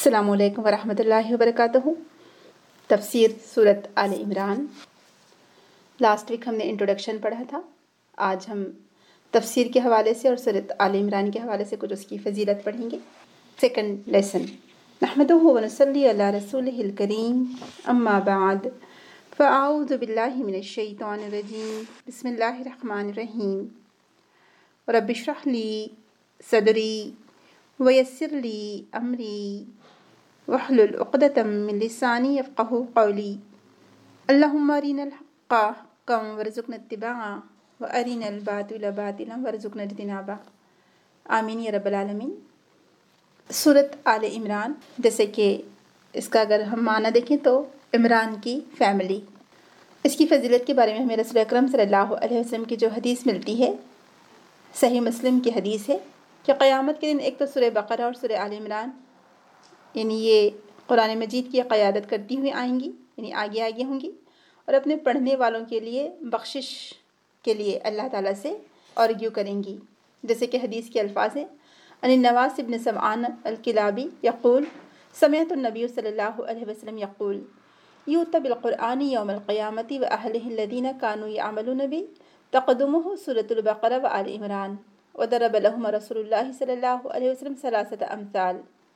السلام علیکم ورحمۃ اللہ وبرکاتہ۔ تفسیر سورۃ آل عمران۔ لاسٹ ویک ہم نے انٹروڈکشن پڑھا تھا۔ آج ہم تفسیر کے حوالے سے اور سورۃ آل عمران کے حوالے سے کچھ اس کی فضیلت پڑھیں گے۔ Second lesson. نحمدہ ونصلی علی رسولہ الکریم، اما بعد فاعوذ باللہ من الشیطان الرجیم، بسم اللہ الرحمن الرحیم۔ رب اشرح لی صدری ویسر لی امری واحلل عقدۃ من لسانی یفقہوا قولی۔ اللہم ارنا الحق حقا وارزقنا اتباعہ وارنا الباطل باطلا وارزقنا اجتنابہ، آمین یا رب العالمین۔ سورۃ آل عمران، جیسے کہ اس کا اگر ہم معنی دیکھیں تو عمران کی فیملی۔ اس کی فضیلت کے بارے میں ہمیں رسول اکرم صلی اللہ علیہ وسلم کی جو حدیث ملتی ہے، صحیح مسلم کی حدیث ہے کہ قیامت کے دن ایک تو سورہ بقرہ اور سورہ آل عمران یعنی یہ قرآن مجید کی قیادت کرتی ہوئی آئیں گی، یعنی آگے آگے ہوں گی، اور اپنے پڑھنے والوں کے لیے بخشش کے لیے اللہ تعالیٰ سے آرگیو کریں گی، جیسے کہ حدیث کے الفاظ ہیں۔ ان النواس بن سمعان الکلابی یقول سمعت النبی صلی اللہ علیہ وسلم یقول یؤتی بالقرآن یوم القیامۃ واہلہ الذین کانوا یعملون به تقدمہ سورۃ البقرہ وآل عمران، وضرب لهم رسول اللہ صلی اللہ علیہ وسلم ثلاثۃ امثال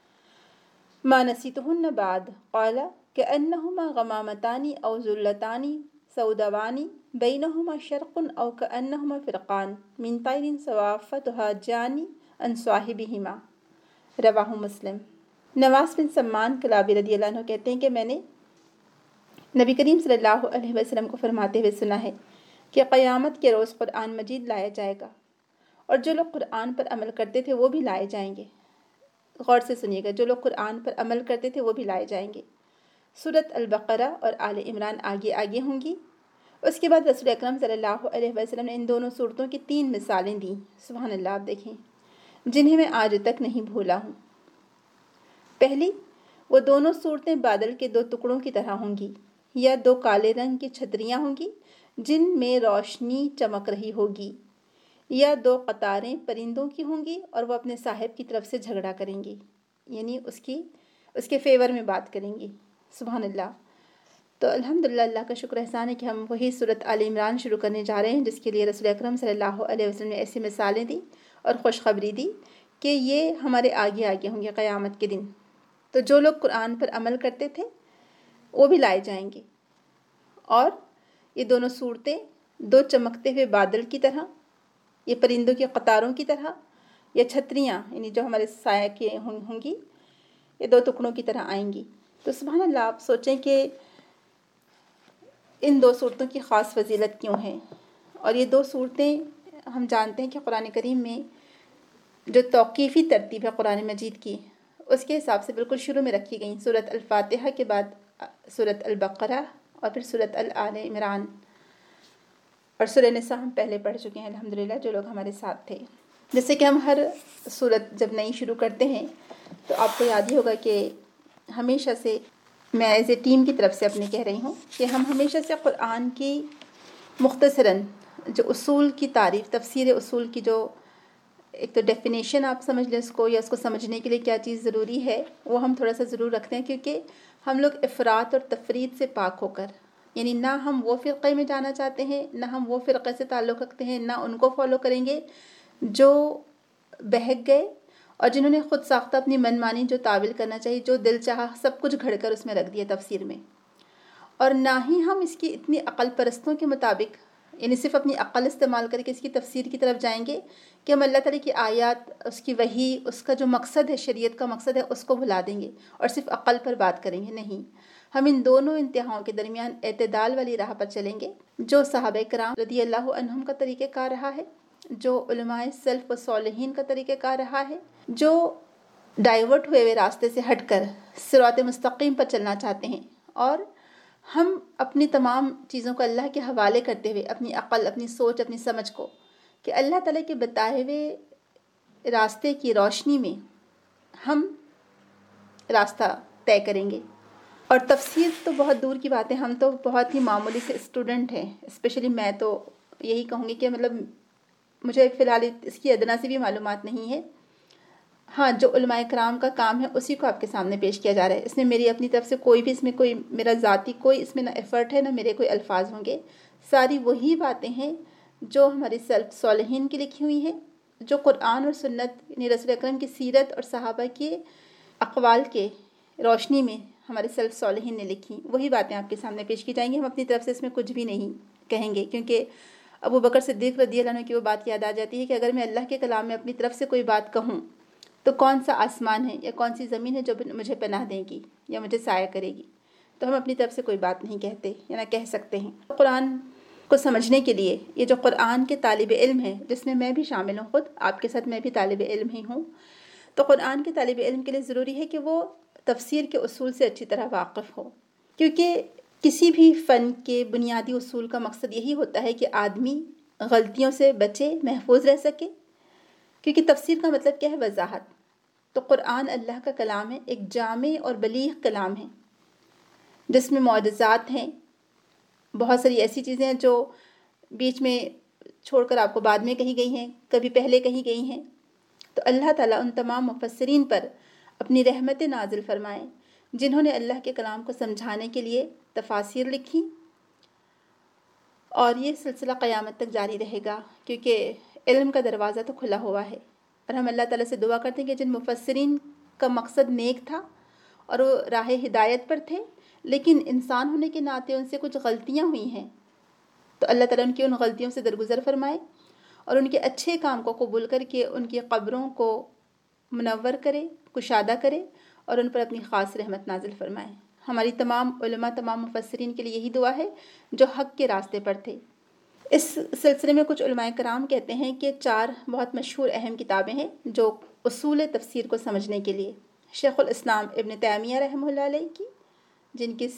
ما نسیتهن بعد، قال كأنهما غمامتان او ذلتان سوداوان بینهما شرق او كأنهما فرقان من طیر صوافۃ تهاجان عن صاحبهما، رواہ مسلم۔ نواس بن سمان کلابی رضی اللہ عنہ کہتے ہیں کہ میں نے نبی کریم صلی اللہ علیہ وسلم کو فرماتے ہوئے سنا ہے کہ قیامت کے روز قرآن مجید لایا جائے گا، اور جو لوگ قرآن پر عمل کرتے تھے وہ بھی لائے جائیں گے۔ غور سے سنیے گا، جو لوگ قرآن پر عمل کرتے تھے وہ بھی لائے جائیں گے۔ سورۃ البقرہ اور آل عمران آگے آگے ہوں گی۔ اس کے بعد رسول اکرم صلی اللہ علیہ وسلم نے ان دونوں صورتوں کی 3 مثالیں دیں، سبحان اللہ، آپ دیکھیں، جنہیں میں آج تک نہیں بھولا ہوں۔ پہلی، وہ دونوں صورتیں بادل کے 2 ٹکڑوں کی طرح ہوں گی، یا 2 کالے رنگ کی چھتریاں ہوں گی جن میں روشنی چمک رہی ہوگی، یا 2 قطاریں پرندوں کی ہوں گی اور وہ اپنے صاحب کی طرف سے جھگڑا کریں گی، یعنی اس کے فیور میں بات کریں گی، سبحان اللہ۔ تو الحمدللہ، اللہ کا شکر احسان ہے کہ ہم وہی سورۃ آل عمران شروع کرنے جا رہے ہیں، جس کے لیے رسول اکرم صلی اللہ علیہ وسلم نے ایسی مثالیں دی اور خوشخبری دی کہ یہ ہمارے آگے آگے ہوں گے قیامت کے دن۔ تو جو لوگ قرآن پر عمل کرتے تھے وہ بھی لائے جائیں گے، اور یہ دونوں صورتیں 2 چمکتے ہوئے بادل کی طرح، یہ پرندوں کی قطاروں کی طرح، یا چھتریاں یعنی جو ہمارے سایہ کی ہوں گی، یہ 2 ٹکڑوں کی طرح آئیں گی۔ تو سبحان اللہ، آپ سوچیں کہ ان 2 صورتوں کی خاص فضیلت کیوں ہے۔ اور یہ 2 صورتیں ہم جانتے ہیں کہ قرآن کریم میں جو توقیفی ترتیب ہے قرآن مجید کی، اس کے حساب سے بالکل شروع میں رکھی گئیں۔ سورۃ الفاتحہ کے بعد سورۃ البقرہ اور پھر سورۃ آل عمران، اور سورہ نساء ہم پہلے پڑھ چکے ہیں الحمدللہ، جو لوگ ہمارے ساتھ تھے۔ جیسے کہ ہم ہر سورت جب نئی شروع کرتے ہیں تو آپ کو یاد ہی ہوگا کہ ہمیشہ سے میں ایز اے ٹیم کی طرف سے اپنے کہہ رہی ہوں کہ ہم ہمیشہ سے قرآن کی مختصراً جو اصول کی تعریف، تفسیر اصول کی جو ایک تو ڈیفینیشن آپ سمجھ لیں اس کو، یا اس کو سمجھنے کے لیے کیا چیز ضروری ہے، وہ ہم تھوڑا سا ضرور رکھتے ہیں، کیونکہ ہم لوگ افراط اور تفرید سے پاک ہو کر، یعنی نہ ہم وہ فرقے میں جانا چاہتے ہیں، نہ ہم وہ فرقے سے تعلق رکھتے ہیں، نہ ان کو فالو کریں گے جو بہک گئے اور جنہوں نے خود ساختہ اپنی من مانی جو تعویل کرنا چاہیے، جو دل چاہا سب کچھ گھڑ کر اس میں رکھ دیا تفسیر میں۔ اور نہ ہی ہم اس کی اتنی عقل پرستوں کے مطابق، یعنی صرف اپنی عقل استعمال کر کے اس کی تفسیر کی طرف جائیں گے کہ ہم اللہ تعالیٰ کی آیات، اس کی وحی، اس کا جو مقصد ہے، شریعت کا مقصد ہے، اس کو بھلا دیں گے اور صرف عقل پر بات کریں گے۔ نہیں، ہم ان دونوں انتہاؤں کے درمیان اعتدال والی راہ پر چلیں گے، جو صحابہ کرام رضی اللہ عنہم کا طریقہ کار رہا ہے، جو علماء سلف و صالحین کا طریقہ کار رہا ہے، جو ڈائیورٹ ہوئے راستے سے ہٹ کر صراط مستقیم پر چلنا چاہتے ہیں، اور ہم اپنی تمام چیزوں کو اللہ کے حوالے کرتے ہوئے اپنی عقل، اپنی سوچ، اپنی سمجھ کو کہ اللہ تعالیٰ کے بتائے ہوئے راستے کی روشنی میں ہم راستہ طے کریں گے۔ اور تفسیر تو بہت دور کی بات ہے، ہم تو بہت ہی معمولی سے اسٹوڈنٹ ہیں، اسپیشلی میں تو یہی کہوں گی کہ مطلب مجھے فی الحال اس کی ادنا سے بھی معلومات نہیں ہے، ہاں جو علماء کرام کا کام ہے اسی کو آپ کے سامنے پیش کیا جا رہا ہے. اس میں میری اپنی طرف سے کوئی بھی اس میں کوئی میرا ذاتی کوئی اس میں نہ ایفرٹ ہے نہ میرے کوئی الفاظ ہوں گے. ساری وہی باتیں ہیں جو ہمارے سلف صالحین کی لکھی ہوئی ہیں، جو قرآن اور سنت یعنی رسول اکرم کی سیرت اور صحابہ کے اقوال کے روشنی میں ہمارے سلف صالحین نے لکھی. وہی باتیں آپ کے سامنے پیش کی جائیں گی. ہم اپنی طرف سے اس میں کچھ بھی نہیں کہیں گے، کیونکہ ابو بکر صدیق رضی اللہ عنہ کی وہ بات یاد آ جاتی ہے کہ اگر میں اللہ کے کلام میں اپنی طرف سے کوئی بات کہوں تو کون سا آسمان ہے یا کون سی زمین ہے جو مجھے پناہ دے گی یا مجھے سایہ کرے گی. تو ہم اپنی طرف سے کوئی بات نہیں کہتے یا نہ کہہ سکتے ہیں. قرآن کو سمجھنے کے لیے یہ جو قرآن کے طالب علم ہیں، جس میں میں بھی شامل ہوں، خود آپ کے ساتھ میں بھی طالب علم ہی ہوں، تو قرآن کے طالب علم کے لیے ضروری ہے کہ وہ تفسیر کے اصول سے اچھی طرح واقف ہو. کیونکہ کسی بھی فن کے بنیادی اصول کا مقصد یہی ہوتا ہے کہ آدمی غلطیوں سے بچے، محفوظ رہ سکے. کیونکہ تفسیر کا مطلب کیا ہے؟ وضاحت. تو قرآن اللہ کا کلام ہے، ایک جامع اور بلیغ کلام ہے جس میں معجزات ہیں، بہت ساری ایسی چیزیں ہیں جو بیچ میں چھوڑ کر آپ کو بعد میں کہی گئی ہیں، کبھی پہلے کہی گئی ہیں. تو اللہ تعالیٰ ان تمام مفسرین پر اپنی رحمت نازل فرمائے جنہوں نے اللہ کے کلام کو سمجھانے کے لیے تفاسیر لکھی. اور یہ سلسلہ قیامت تک جاری رہے گا، کیونکہ علم کا دروازہ تو کھلا ہوا ہے. اور ہم اللہ تعالیٰ سے دعا کرتے ہیں کہ جن مفسرین کا مقصد نیک تھا اور وہ راہ ہدایت پر تھے، لیکن انسان ہونے کے ناطے ان سے کچھ غلطیاں ہوئی ہیں، تو اللہ تعالیٰ ان کی ان غلطیوں سے درگزر فرمائے اور ان کے اچھے کام کو قبول کر کے ان کی قبروں کو منور کرے، کشادہ کرے اور ان پر اپنی خاص رحمت نازل فرمائے. ہماری تمام علماء، تمام مفسرین کے لیے یہی دعا ہے جو حق کے راستے پر تھے. اس سلسلے میں کچھ علماء کرام کہتے ہیں کہ 4 بہت مشہور اہم کتابیں ہیں جو اصول تفسیر کو سمجھنے کے لیے. شیخ الاسلام ابن تیمیہ رحمہ اللہ علیہ کی، جن کی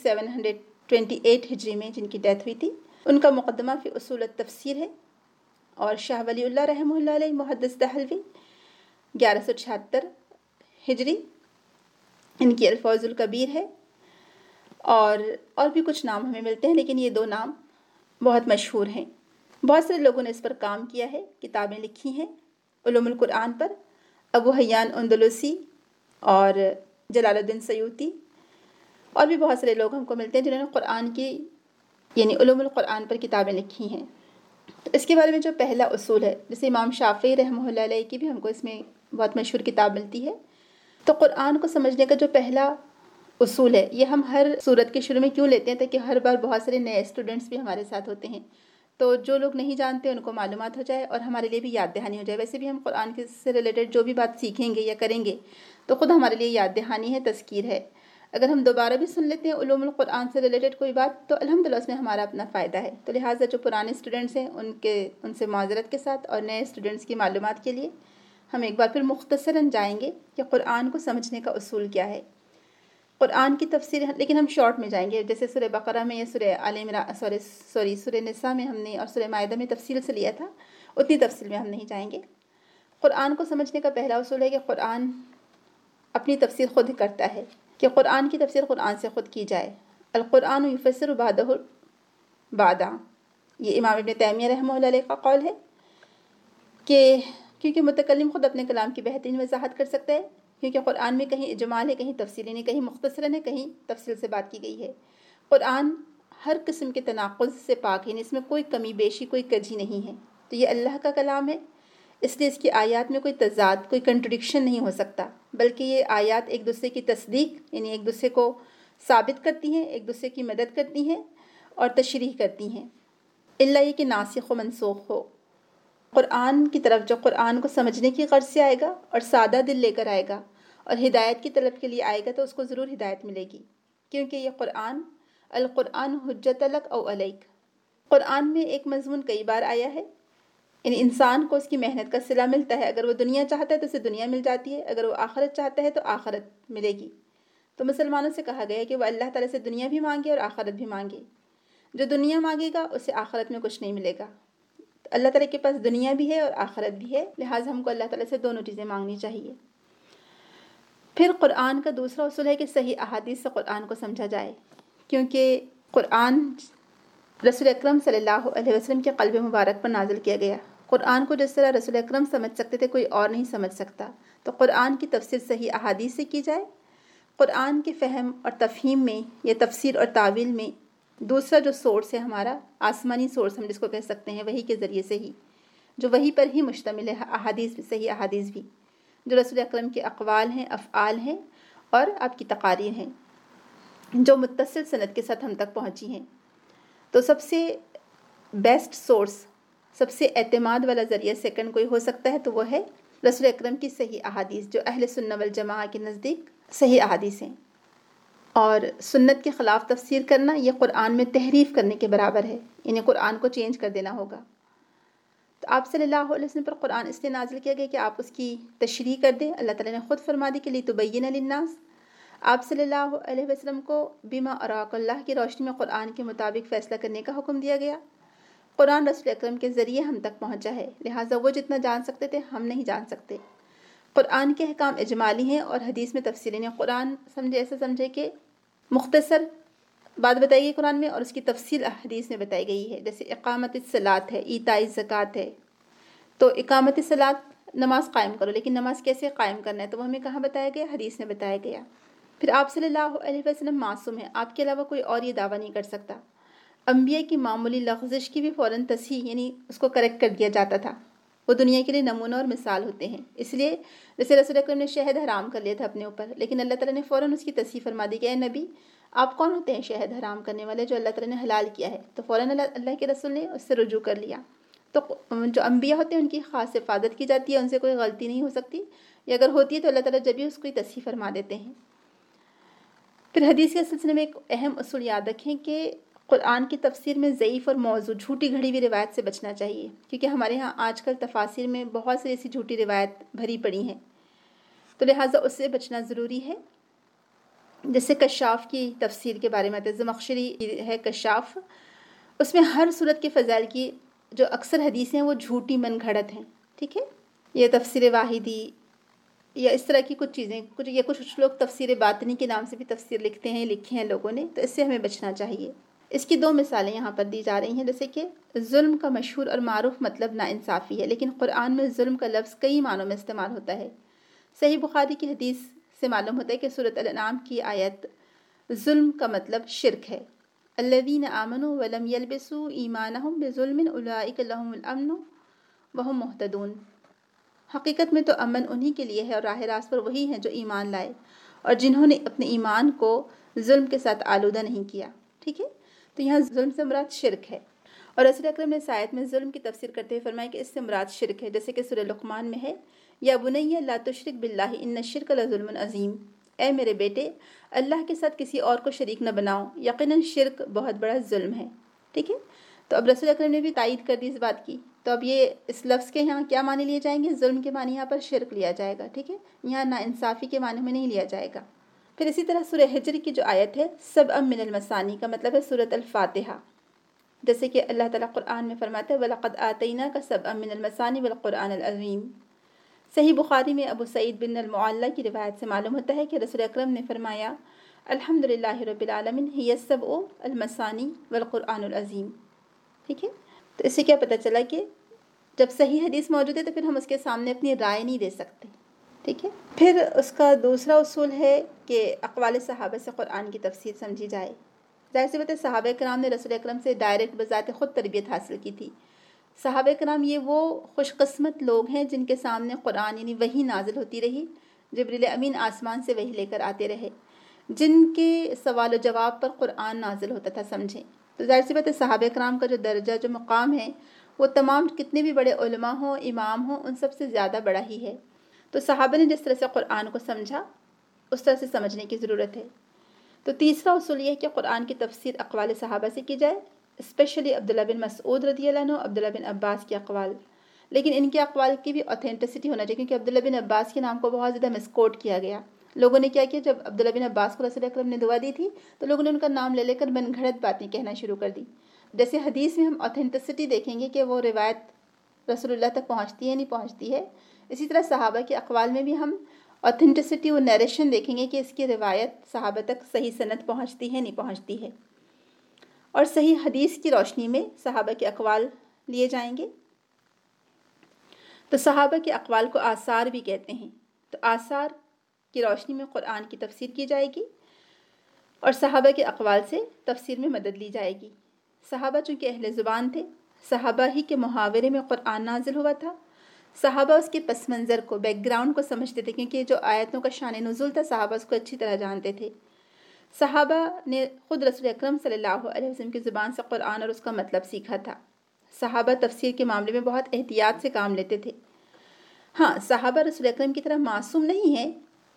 728 ہجری میں جن کی ڈیتھ ہوئی تھی، ان کا مقدمہ فی اصول التفسیر ہے. اور شاہ ولی اللہ رحمہ اللہ علیہ محدث دہلوی 1176 ہجری، ان کی الفوز الکبیر ہے. اور بھی کچھ نام ہمیں ملتے ہیں، لیکن یہ 2 نام بہت مشہور ہیں. بہت سارے لوگوں نے اس پر کام کیا ہے، کتابیں لکھی ہیں. علوم القرآن پر ابو حیان اندلسی اور جلال الدین سیوطی، اور بھی بہت سارے لوگ ہم کو ملتے ہیں جنہوں نے قرآن کی یعنی علوم القرآن پر کتابیں لکھی ہیں. تو اس کے بارے میں جو پہلا اصول ہے، جیسے امام شافعی رحمہ اللہ علیہ کی بھی ہم کو اس میں بہت مشہور کتاب ملتی ہے. تو قرآن کو سمجھنے کا جو پہلا اصول ہے، یہ ہم ہر صورت کے شروع میں کیوں لیتے ہیں؟ تاکہ ہر بار بہت سارے نئے اسٹوڈنٹس بھی ہمارے ساتھ ہوتے ہیں، تو جو لوگ نہیں جانتے ان کو معلومات ہو جائے اور ہمارے لیے بھی یاد دہانی ہو جائے. ویسے بھی ہم قرآن سے ریلیٹڈ جو بھی بات سیکھیں گے یا کریں گے تو خود ہمارے لیے یاد دہانی ہے، تذکیر ہے. اگر ہم دوبارہ بھی سن لیتے ہیں علوم القرآن سے ریلیٹڈ کوئی بات تو الحمدللہ اس میں ہمارا اپنا فائدہ ہے. تو لہٰذا جو پرانے اسٹوڈنٹس ہیں ان سے معذرت کے ساتھ اور نئے اسٹوڈنٹس کی معلومات کے لیے ہم ایک بار پھر مختصراً جائیں گے کہ قرآن کو سمجھنے کا اصول کیا ہے. قرآن کی تفسیر لیکن ہم شارٹ میں جائیں گے، جیسے سورہ بقرہ میں یا سورہ آل عمران سورہ نساء میں ہم نے اور سورہ مائدہ میں تفصیل سے لیا تھا، اتنی تفصیل میں ہم نہیں جائیں گے. قرآن کو سمجھنے کا پہلا اصول ہے کہ قرآن اپنی تفسیر خود کرتا ہے، کہ قرآن کی تفسیر قرآن سے خود کی جائے. القرآن یفسر بعدہ بعدا، یہ امام ابن تیمیہ رحمہ اللہ علیہ کا قول ہے کہ کیونکہ متکلم خود اپنے کلام کی بہترین وضاحت کر سکتا ہے، کیونکہ قرآن میں کہیں اجمال ہے، کہیں تفصیل نہیں، کہیں مختصراً ہے، کہیں تفصیل سے بات کی گئی ہے. قرآن ہر قسم کے تناقض سے پاک ہے، اس میں کوئی کمی بیشی، کوئی کجی نہیں ہے. تو یہ اللہ کا کلام ہے، اس لیے اس کی آیات میں کوئی تضاد، کوئی کنٹرڈکشن نہیں ہو سکتا، بلکہ یہ آیات ایک دوسرے کی تصدیق یعنی ایک دوسرے کو ثابت کرتی ہیں، ایک دوسرے کی مدد کرتی ہیں اور تشریح کرتی ہیں، الا یہ کہ ناسخ و منسوخ ہو. قرآن کی طرف جو قرآن کو سمجھنے کی غرض سے آئے گا اور سادہ دل لے کر آئے گا اور ہدایت کی طلب کے لیے آئے گا تو اس کو ضرور ہدایت ملے گی، کیونکہ یہ القرآن حجت لک او علیک. قرآن میں ایک مضمون کئی بار آیا ہے، یعنی انسان کو اس کی محنت کا صلہ ملتا ہے. اگر وہ دنیا چاہتا ہے تو اسے دنیا مل جاتی ہے، اگر وہ آخرت چاہتا ہے تو آخرت ملے گی. تو مسلمانوں سے کہا گیا ہے کہ وہ اللہ تعالیٰ سے دنیا بھی مانگے اور آخرت بھی مانگے. جو دنیا مانگے گا اسے آخرت میں کچھ نہیں ملے گا. اللہ تعالیٰ کے پاس دنیا بھی ہے اور آخرت بھی ہے، لہٰذا ہم کو اللہ تعالیٰ سے دونوں چیزیں مانگنی چاہیے. پھر قرآن کا دوسرا اصول ہے کہ صحیح احادیث سے قرآن کو سمجھا جائے، کیونکہ قرآن رسول اکرم صلی اللہ علیہ وسلم کے قلب مبارک پر نازل کیا گیا. قرآن کو جس طرح رسول اکرم سمجھ سکتے تھے کوئی اور نہیں سمجھ سکتا. تو قرآن کی تفسیر صحیح احادیث سے کی جائے۔ قرآن کے فہم اور تفہیم میں یا تفسیر اور تعویل میں دوسرا جو سورس ہے ہمارا آسمانی سورس ہم جس کو کہہ سکتے ہیں، وحی کے ذریعے سے ہی، جو وحی پر ہی مشتمل ہے، احادیث بھی، صحیح احادیث بھی، جو رسول اکرم کے اقوال ہیں، افعال ہیں اور آپ کی تقاریر ہیں، جو متصل سند کے ساتھ ہم تک پہنچی ہیں۔ تو سب سے بیسٹ سورس، سب سے اعتماد والا ذریعہ سیکنڈ کوئی ہو سکتا ہے تو وہ ہے رسول اکرم کی صحیح احادیث، جو اہل سنہ والجماعہ کے نزدیک صحیح احادیث ہیں۔ اور سنت کے خلاف تفسیر کرنا یہ قرآن میں تحریف کرنے کے برابر ہے، یعنی قرآن کو چینج کر دینا ہوگا۔ تو آپ صلی اللہ علیہ وسلم پر قرآن اس لیے نازل کیا گیا کہ آپ اس کی تشریح کر دیں۔ اللہ تعالیٰ نے خود فرما دی کہ لِتُبَيِّنَ لِلنَّاسِ، آپ صلی اللہ علیہ وسلم کو بما اراک اللہ کی روشنی میں قرآن کے مطابق فیصلہ کرنے کا حکم دیا گیا۔ قرآن رسول اکرم کے ذریعے ہم تک پہنچا ہے، لہٰذا وہ جتنا جان سکتے تھے ہم نہیں جان سکتے۔ قرآن کے احکام اجمالی ہیں اور حدیث میں تفصیلی ہیں۔ قرآن ایسا سمجھے کہ مختصر بات بتائی گئی قرآن میں اور اس کی تفصیل حدیث میں بتائی گئی ہے، جیسے اقامت الصلاۃ ہے، ایتاء الزکوٰۃ ہے۔ تو اقامت الصلاۃ نماز قائم کرو، لیکن نماز کیسے قائم کرنا ہے تو وہ ہمیں کہاں بتایا گیا؟ حدیث میں بتایا گیا۔ پھر آپ صلی اللہ علیہ وسلم معصوم ہیں، آپ کے علاوہ کوئی اور یہ دعویٰ نہیں کر سکتا۔ انبیاء کی معمولی لغزش کی بھی فوراً تصحیح، یعنی اس کو کریکٹ کر دیا جاتا تھا۔ وہ دنیا کے لیے نمونہ اور مثال ہوتے ہیں۔ اس لیے جیسے رسول اکرم نے شہد حرام کر لیا تھا اپنے اوپر، لیکن اللہ تعالیٰ نے فوراً اس کی تصحیح فرما دی کہ اے نبی آپ کون ہوتے ہیں شہد حرام کرنے والے، جو اللہ تعالیٰ نے حلال کیا ہے؟ تو فوراً اللہ کے رسول نے اس سے رجوع کر لیا۔ تو جو انبیاء ہوتے ہیں ان کی خاص حفاظت کی جاتی ہے، ان سے کوئی غلطی نہیں ہو سکتی، یا اگر ہوتی ہے تو اللہ تعالیٰ جب بھی اس کو تصحیح فرما دیتے ہیں۔ پھر حدیث کے سلسلے میں ایک اہم اصول یاد رکھیں کہ قرآن کی تفسیر میں ضعیف اور موضوع، جھوٹی گھڑی ہوئی روایت سے بچنا چاہیے، کیونکہ ہمارے ہاں آج کل تفاسیر میں بہت سی ایسی جھوٹی روایت بھری پڑی ہیں، تو لہٰذا اس سے بچنا ضروری ہے۔ جیسے کشاف کی تفسیر کے بارے میں زمخشری ہے کشاف، اس میں ہر صورت کے فضائل کی جو اکثر حدیثیں ہیں وہ جھوٹی من گھڑت ہیں، ٹھیک ہے؟ یہ تفسیر واحدی یا اس طرح کی کچھ چیزیں، کچھ لوگ تفسیر باطنی کے نام سے بھی تفسیر لکھتے ہیں، لکھے ہیں لوگوں نے، تو اس سے ہمیں بچنا چاہیے۔ اس کی دو مثالیں یہاں پر دی جا رہی ہیں، جیسے کہ ظلم کا مشہور اور معروف مطلب ناانصافی ہے، لیکن قرآن میں ظلم کا لفظ کئی معنوں میں استعمال ہوتا ہے۔ صحیح بخاری کی حدیث سے معلوم ہوتا ہے کہ سورۃ الانعام کی آیت ظلم کا مطلب شرک ہے۔ الذین آمنوا ولم یلبسوا ایمانہم بظلم اولئک لہم الامن وہم مہتدون۔ حقیقت میں تو امن انہی کے لیے ہے اور راہ راست پر وہی ہیں جو ایمان لائے اور جنہوں نے اپنے ایمان کو ظلم کے ساتھ آلودہ نہیں کیا، ٹھیک ہے؟ تو یہاں ظلم سے مراد شرک ہے، اور رسول اکرم نے اس آیت میں ظلم کی تفسیر کرتے ہوئے فرمایا کہ اس سے مراد شرک ہے، جیسے کہ سورہ لقمان میں ہے یا بنی لا تشرک باللہ ان الشرک لظلم عظیم، اے میرے بیٹے اللہ کے ساتھ کسی اور کو شریک نہ بناؤ، یقیناً شرک بہت بڑا ظلم ہے، ٹھیک ہے؟ تو اب رسول اکرم نے بھی تائید کر دی اس بات کی، تو اب یہ اس لفظ کے یہاں کیا معنی لیے جائیں گے؟ ظلم کے معنی یہاں پر شرک لیا جائے گا، ٹھیک ہے؟ یہاں ناانصافی کے معنی میں نہیں لیا جائے گا۔ پھر اسی طرح سورہ حجر کی جو آیت ہے سبع من المثانی کا مطلب ہے سورۃ الفاتحہ، جیسے کہ اللہ تعالیٰ قرآن میں فرماتا ہے وَلَقَدْ آتَيْنَاكَ سَبْعًا مِنَ الْمَثَانِي وَالْقُرْآنِ الْعَظِيمِ۔ صحیح بخاری میں ابو سعید بن المعلیٰ کی روایت سے معلوم ہوتا ہے کہ رسول اکرم نے فرمایا الحمدللہ رب العالمین ہی السبع المثانی والقرآن العظیم، ٹھیک ہے؟ تو اس سے کیا پتہ چلا کہ جب صحیح حدیث موجود ہے تو پھر ہم اس کے سامنے اپنی رائے نہیں دے سکتے، ٹھیک ہے؟ پھر اس کا دوسرا اصول ہے کہ اقوال صحابہ سے قرآن کی تفسیر سمجھی جائے۔ ظاہر سی بات ہے صحابہ کرام نے رسول اکرم سے ڈائریکٹ بذات خود تربیت حاصل کی تھی۔ صحابہ کرام یہ وہ خوش قسمت لوگ ہیں جن کے سامنے قرآن یعنی وحی نازل ہوتی رہی، جبریل امین آسمان سے وحی لے کر آتے رہے، جن کے سوال و جواب پر قرآن نازل ہوتا تھا، سمجھیں۔ تو ظاہر سی بات ہے صحابہ کرام کا جو درجہ، جو مقام ہے، وہ تمام کتنے بھی بڑے علماء ہوں، امام ہوں، ان سب سے زیادہ بڑا ہی ہے۔ تو صحابہ نے جس طرح سے قرآن کو سمجھا اس طرح سے سمجھنے کی ضرورت ہے۔ تو تیسرا اصول یہ ہے کہ قرآن کی تفسیر اقوال صحابہ سے کی جائے، اسپیشلی عبداللہ بن مسعود رضی اللہ عنہ، عبداللہ بن عباس کے اقوال، لیکن ان کے اقوال کی بھی اوتھینٹسٹی ہونا چاہیے، کیونکہ عبداللہ بن عباس کے نام کو بہت زیادہ مسکوٹ کیا گیا۔ لوگوں نے کیا کیا، جب عبداللہ بن عباس کو رسول اکرم نے دعا دی تھی تو لوگوں نے ان کا نام لے لے کر من گھڑت باتیں کہنا شروع کر دی۔ جیسے حدیث میں ہم اوتھینٹسٹی دیکھیں گے کہ وہ روایت رسول اللہ تک پہنچتی ہے نہیں پہنچتی ہے، اسی طرح صحابہ کے اقوال میں بھی ہم اوتھینٹسٹی و نیریشن دیکھیں گے کہ اس کی روایت صحابہ تک صحیح سند پہنچتی ہے نہیں پہنچتی ہے، اور صحیح حدیث کی روشنی میں صحابہ کے اقوال لیے جائیں گے۔ تو صحابہ کے اقوال کو آثار بھی کہتے ہیں، تو آثار کی روشنی میں قرآن کی تفسیر کی جائے گی اور صحابہ کے اقوال سے تفسیر میں مدد لی جائے گی۔ صحابہ چونکہ اہل زبان تھے، صحابہ ہی کے محاورے میں قرآن نازل ہوا تھا، صحابہ اس کے پس منظر کو، بیک گراؤنڈ کو سمجھتے تھے، کیونکہ جو آیتوں کا شان نزول تھا صحابہ اس کو اچھی طرح جانتے تھے۔ صحابہ نے خود رسول اکرم صلی اللہ علیہ وسلم کی زبان سے قرآن اور اس کا مطلب سیکھا تھا۔ صحابہ تفسیر کے معاملے میں بہت احتیاط سے کام لیتے تھے۔ ہاں، صحابہ رسول اکرم کی طرح معصوم نہیں ہیں۔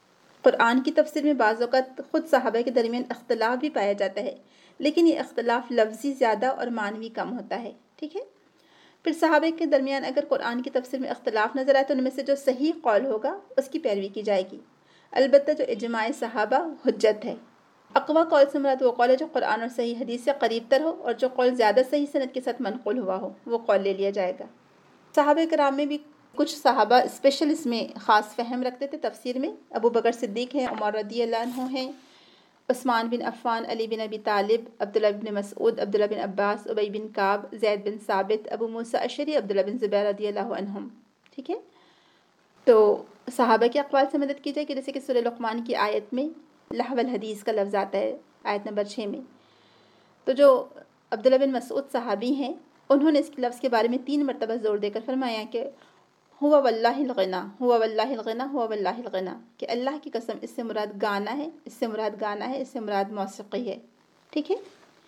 قرآن کی تفسیر میں بعض اوقات خود صحابہ کے درمیان اختلاف بھی پایا جاتا ہے، لیکن یہ اختلاف لفظی زیادہ اور معنوی کم ہوتا ہے، ٹھیک ہے؟ پھر صحابہ کے درمیان اگر قرآن کی تفسیر میں اختلاف نظر آئے تو ان میں سے جو صحیح قول ہوگا اس کی پیروی کی جائے گی، البتہ جو اجماع صحابہ حجت ہے۔ اقوی قول سے مراد وہ قول ہے جو قرآن اور صحیح حدیث سے قریب تر ہو، اور جو قول زیادہ صحیح سند کے ساتھ منقول ہوا ہو وہ قول لے لیا جائے گا۔ صحابہ کرام میں بھی کچھ صحابہ اسپیشل اس میں خاص فہم رکھتے تھے تفسیر میں۔ ابو بکر صدیق ہیں، عمر رضی اللہ عنہ ہیں، عثمان بن عفان، علی بن ابی طالب، عبداللہ بن مسعود، عبداللہ بن عباس، ابی بن کعب، زید بن ثابت، ابو موسیٰ اشعری، عبداللہ بن زبیر رضی اللہ عنہم، ٹھیک ہے؟ تو صحابہ کے اقوال سے مدد کی جائے کہ جیسے کہ سورہ لقمان کی آیت میں لہو الحدیث کا لفظ آتا ہے، آیت نمبر 6 میں۔ تو جو عبداللہ بن مسعود صحابی ہیں انہوں نے اس لفظ کے بارے میں 3 مرتبہ زور دے کر فرمایا کہ ہوا واللہ الغنا، ہوا واللہ الغنا، ہوا واللہ الغنا، کہ اللہ کی قسم اس سے مراد گانا ہے، اس سے مراد گانا ہے، اس سے مراد موسیقی ہے، ٹھیک ہے؟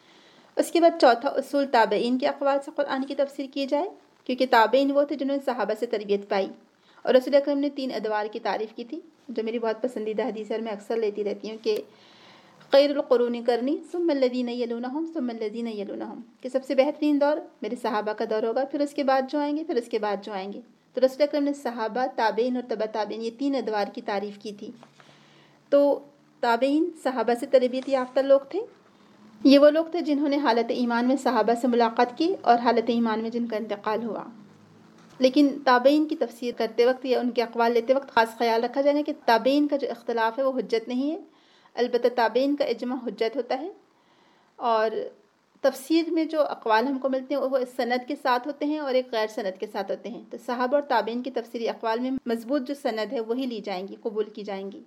اس کے بعد چوتھا اصول تابعین کے اقوال سے قرآن کی تفسیر کی جائے، کیونکہ تابعین وہ تھے جنہوں نے صحابہ سے تربیت پائی، اور رسول اکرم نے 3 ادوار کی تعریف کی تھی جو میری بہت پسندیدہ حدیث ہے اور میں اکثر لیتی رہتی ہوں کہ خیر القرون قرنی ثم الذین یلونہم ثم الذین یلونہم، کہ سب سے بہترین دور میرے صحابہ کا دور ہوگا، پھر اس کے بعد جو آئیں گے، پھر اس کے بعد جو آئیں گے۔ تو رسول اکرم نے صحابہ، تابعین اور تبع تابعین یہ 3 ادوار کی تعریف کی تھی۔ تو تابعین صحابہ سے تربیت یافتہ لوگ تھے، یہ وہ لوگ تھے جنہوں نے حالت ایمان میں صحابہ سے ملاقات کی اور حالت ایمان میں جن کا انتقال ہوا۔ لیکن تابعین کی تفسیر کرتے وقت یا ان کے اقوال لیتے وقت خاص خیال رکھا جائے گا کہ تابعین کا جو اختلاف ہے وہ حجت نہیں ہے، البتہ تابعین کا اجماع حجت ہوتا ہے، اور تفسیر میں جو اقوال ہم کو ملتے ہیں وہ سند کے ساتھ ہوتے ہیں اور ایک غیر سند کے ساتھ ہوتے ہیں۔ تو صحابہ اور تابعین کی تفسیری اقوال میں مضبوط جو سند ہے وہی لی جائیں گی، قبول کی جائیں گی،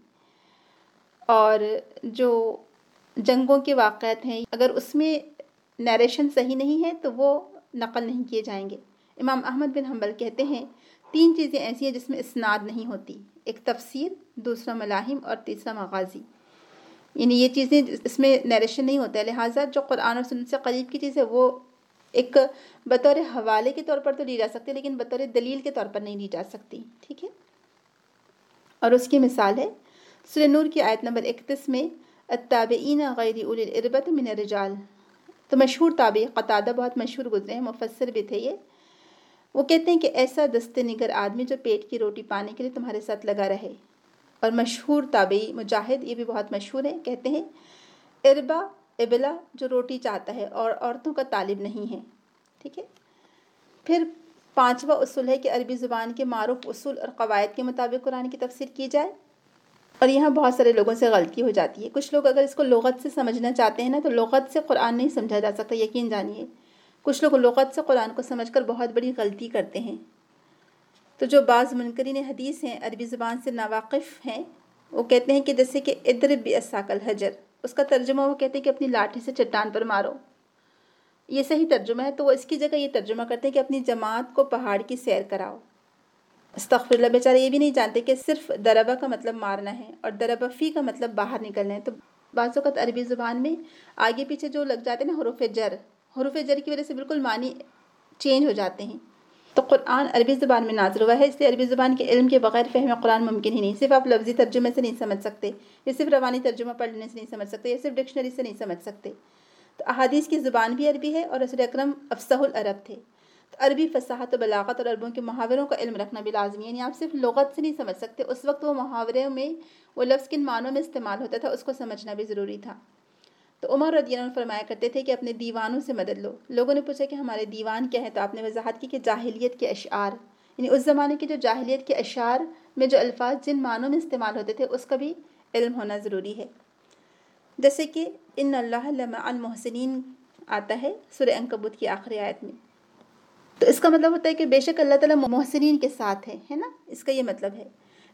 اور جو جنگوں کے واقعات ہیں اگر اس میں نیریشن صحیح نہیں ہے تو وہ نقل نہیں کیے جائیں گے۔ امام احمد بن حنبل کہتے ہیں 3 چیزیں ایسی ہیں جس میں اسناد نہیں ہوتی، ایک تفسیر، دوسرا ملاحم اور تیسرا مغازی، یعنی یہ چیزیں اس میں نیریشن نہیں ہوتا ہے، لہٰذا جو قرآن اور سنت سے قریب کی چیز ہے وہ ایک بطور حوالے کے طور پر تو لی جا سکتی ہے لیکن بطور دلیل کے طور پر نہیں لی جا سکتی، ٹھیک ہے؟ اور اس کی مثال ہے سورہ نور کی آیت نمبر 31 میں التابعین غیر اولی الاربۃ من الرجال۔ تو مشہور تابعی قتادہ بہت مشہور گزرے ہیں، مفسر بھی تھے یہ، وہ کہتے ہیں کہ ایسا دست نگر آدمی جو پیٹ کی روٹی پانے کے لیے تمہارے ساتھ لگا رہے۔ اور مشہور تابعی مجاہد یہ بھی بہت مشہور ہے، کہتے ہیں اربا ابلا جو روٹی چاہتا ہے اور عورتوں کا طالب نہیں ہے، ٹھیک ہے؟ پھر 5واں اصول ہے کہ عربی زبان کے معروف اصول اور قواعد کے مطابق قرآن کی تفسیر کی جائے، اور یہاں بہت سارے لوگوں سے غلطی ہو جاتی ہے۔ کچھ لوگ اگر اس کو لغت سے سمجھنا چاہتے ہیں نا تو لغت سے قرآن نہیں سمجھا جا سکتا، یقین جانیے کچھ لوگ لغت سے قرآن کو سمجھ کر بہت بڑی غلطی کرتے ہیں۔ تو جو بعض منکرین حدیث ہیں، عربی زبان سے ناواقف ہیں، وہ کہتے ہیں کہ جیسے کہ اضرب بعصاک الحجر، اس کا ترجمہ وہ کہتے ہیں کہ اپنی لاٹھی سے چٹان پر مارو، یہ صحیح ترجمہ ہے، تو وہ اس کی جگہ یہ ترجمہ کرتے ہیں کہ اپنی جماعت کو پہاڑ کی سیر کراؤ۔ استغفر اللہ، بیچارے یہ بھی نہیں جانتے کہ صرف دربہ کا مطلب مارنا ہے اور دربہ فی کا مطلب باہر نکلنا ہے۔ تو بعض اوقات عربی زبان میں آگے پیچھے جو لگ جاتے ہیں نا حروف جر کی وجہ سے بالکل معنی چینج ہو جاتے ہیں۔ تو قرآن عربی زبان میں نازل ہوا ہے، اس لیے عربی زبان کے علم کے بغیر فہم قرآن ممکن ہی نہیں۔ صرف آپ لفظی ترجمے سے نہیں سمجھ سکتے، یا صرف روانی ترجمہ پڑھنے سے نہیں سمجھ سکتے، یا صرف ڈکشنری سے نہیں سمجھ سکتے۔ تو احادیث کی زبان بھی عربی ہے اور رسول اکرم افصح العرب تھے، تو عربی فصاحت و بلاغت اور عربوں کے محاوروں کا علم رکھنا بھی لازمی ہے، یعنی آپ صرف لغت سے نہیں سمجھ سکتے، اس وقت وہ محاورے میں وہ لفظ کن معنوں میں استعمال ہوتا تھا اس کو سمجھنا بھی ضروری تھا۔ تو عمر رضی اللہ عنہ فرمایا کرتے تھے کہ اپنے دیوانوں سے مدد لو۔ لوگوں نے پوچھا کہ ہمارے دیوان کیا ہے، تو آپ نے وضاحت کی کہ جاہلیت کے اشعار، یعنی اس زمانے کے جو جاہلیت کے اشعار میں جو الفاظ جن معنوں میں استعمال ہوتے تھے اس کا بھی علم ہونا ضروری ہے۔ جیسے کہ ان اللہ لمع المحسنین آتا ہے سورہ عنکبوت کی آخری آیت میں، تو اس کا مطلب ہوتا ہے کہ بے شک اللہ تعالیٰ محسنین کے ساتھ ہے نا، اس کا یہ مطلب ہے۔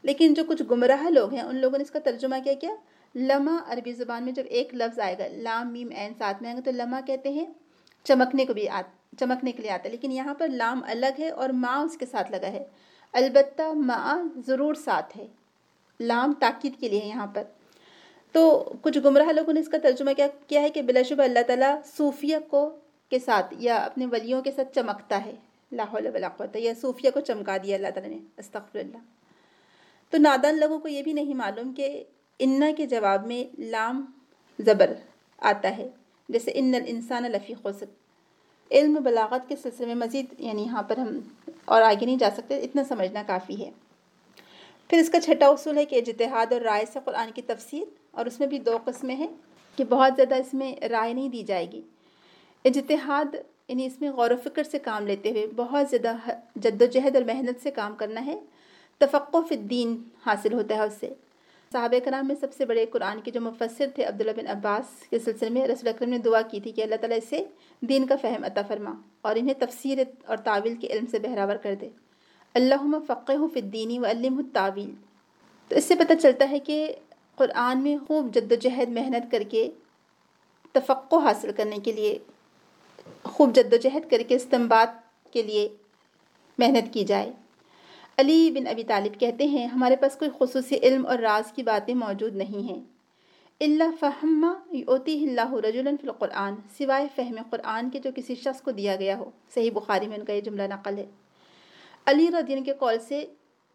لیکن جو کچھ گمراہ لوگ ہیں ان لوگوں نے اس کا ترجمہ کیا لمع. عربی زبان میں جب ایک لفظ آئے گا لام میم عین ساتھ میں آئے گا تو لمع کہتے ہیں چمکنے کے لیے آتا ہے، لیکن یہاں پر لام الگ ہے اور ما اس کے ساتھ لگا ہے. البتہ ما ضرور ساتھ ہے، لام تاکید کے لیے ہے یہاں پر. تو کچھ گمراہ لوگوں نے اس کا ترجمہ کیا ہے کہ بلا شبہ اللہ تعالیٰ صوفیہ کے ساتھ یا اپنے ولیوں کے ساتھ چمکتا ہے. لا حول ولا قوت، یا صوفیہ کو چمکا دیا اللہ تعالیٰ نے، استغفر اللہ. تو نادان لوگوں کو یہ بھی نہیں معلوم کہ انا کے جواب میں لام زبر آتا ہے، جیسے ان الانسان لفی خسر. علم بلاغت کے سلسلے میں مزید یعنی یہاں پر ہم اور آگے نہیں جا سکتے، اتنا سمجھنا کافی ہے. پھر اس کا چھٹا اصول ہے کہ اجتہاد اور رائے سے قرآن کی تفسیر، اور اس میں بھی 2 قسمیں ہیں کہ بہت زیادہ اس میں رائے نہیں دی جائے گی. اجتہاد یعنی اس میں غور و فکر سے کام لیتے ہوئے بہت زیادہ جد و جہد اور محنت سے کام کرنا ہے. تفقہ فی الدین حاصل ہوتا ہے اس سے. صحابہ کرام میں سب سے بڑے قرآن کے جو مفسر تھے عبداللہ بن عباس کے سلسلے میں رسول اکرم نے دعا کی تھی کہ اللہ تعالیٰ اسے دین کا فہم عطا فرما اور انہیں تفسیر اور تعویل کے علم سے بہراور کر دے. اللہم فقہہ فی الدین وعلمہ التاویل. تو اس سے پتہ چلتا ہے کہ قرآن میں خوب جد و جہد محنت کر کے تفقہ حاصل کرنے کے لیے خوب جد و جہد کر کے استنباط کے لیے محنت کی جائے. علی بن ابی طالب کہتے ہیں ہمارے پاس کوئی خصوصی علم اور راز کی باتیں موجود نہیں ہیں الا فہم یؤتیہ اللہ رجلا فی القرآن، سوائے فہم قرآن کے جو کسی شخص کو دیا گیا ہو. صحیح بخاری میں ان کا یہ جملہ نقل ہے. علی رضی اللہ عنہ کے قول سے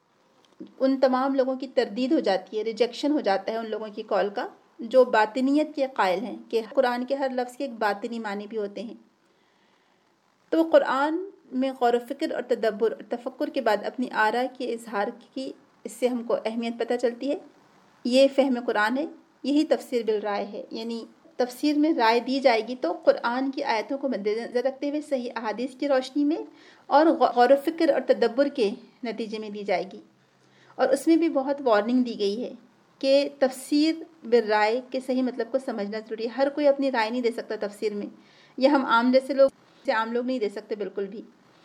ان تمام لوگوں کی تردید ہو جاتی ہے، ریجیکشن ہو جاتا ہے ان لوگوں کی قول کا جو باطنیت کے قائل ہیں کہ قرآن کے ہر لفظ کے ایک باطنی معنی بھی ہوتے ہیں. تو قرآن میں غور و فکر اور تدبر اور تفکر کے بعد اپنی آراء کے اظہار کی اس سے ہم کو اہمیت پتہ چلتی ہے. یہ فہم قرآن ہے، یہی تفسیر بالرائے ہے. یعنی تفسیر میں رائے دی جائے گی تو قرآن کی آیتوں کو مد نظر رکھتے ہوئے صحیح احادیث کی روشنی میں اور غور و فکر اور تدبر کے نتیجے میں دی جائے گی. اور اس میں بھی بہت وارننگ دی گئی ہے کہ تفسیر بالرائے کے صحیح مطلب کو سمجھنا ضروری ہے. ہر کوئی اپنی رائے نہیں دے سکتا تفسیر میں، یا ہم عام لوگ نہیں دے سکتے بالکل بھی.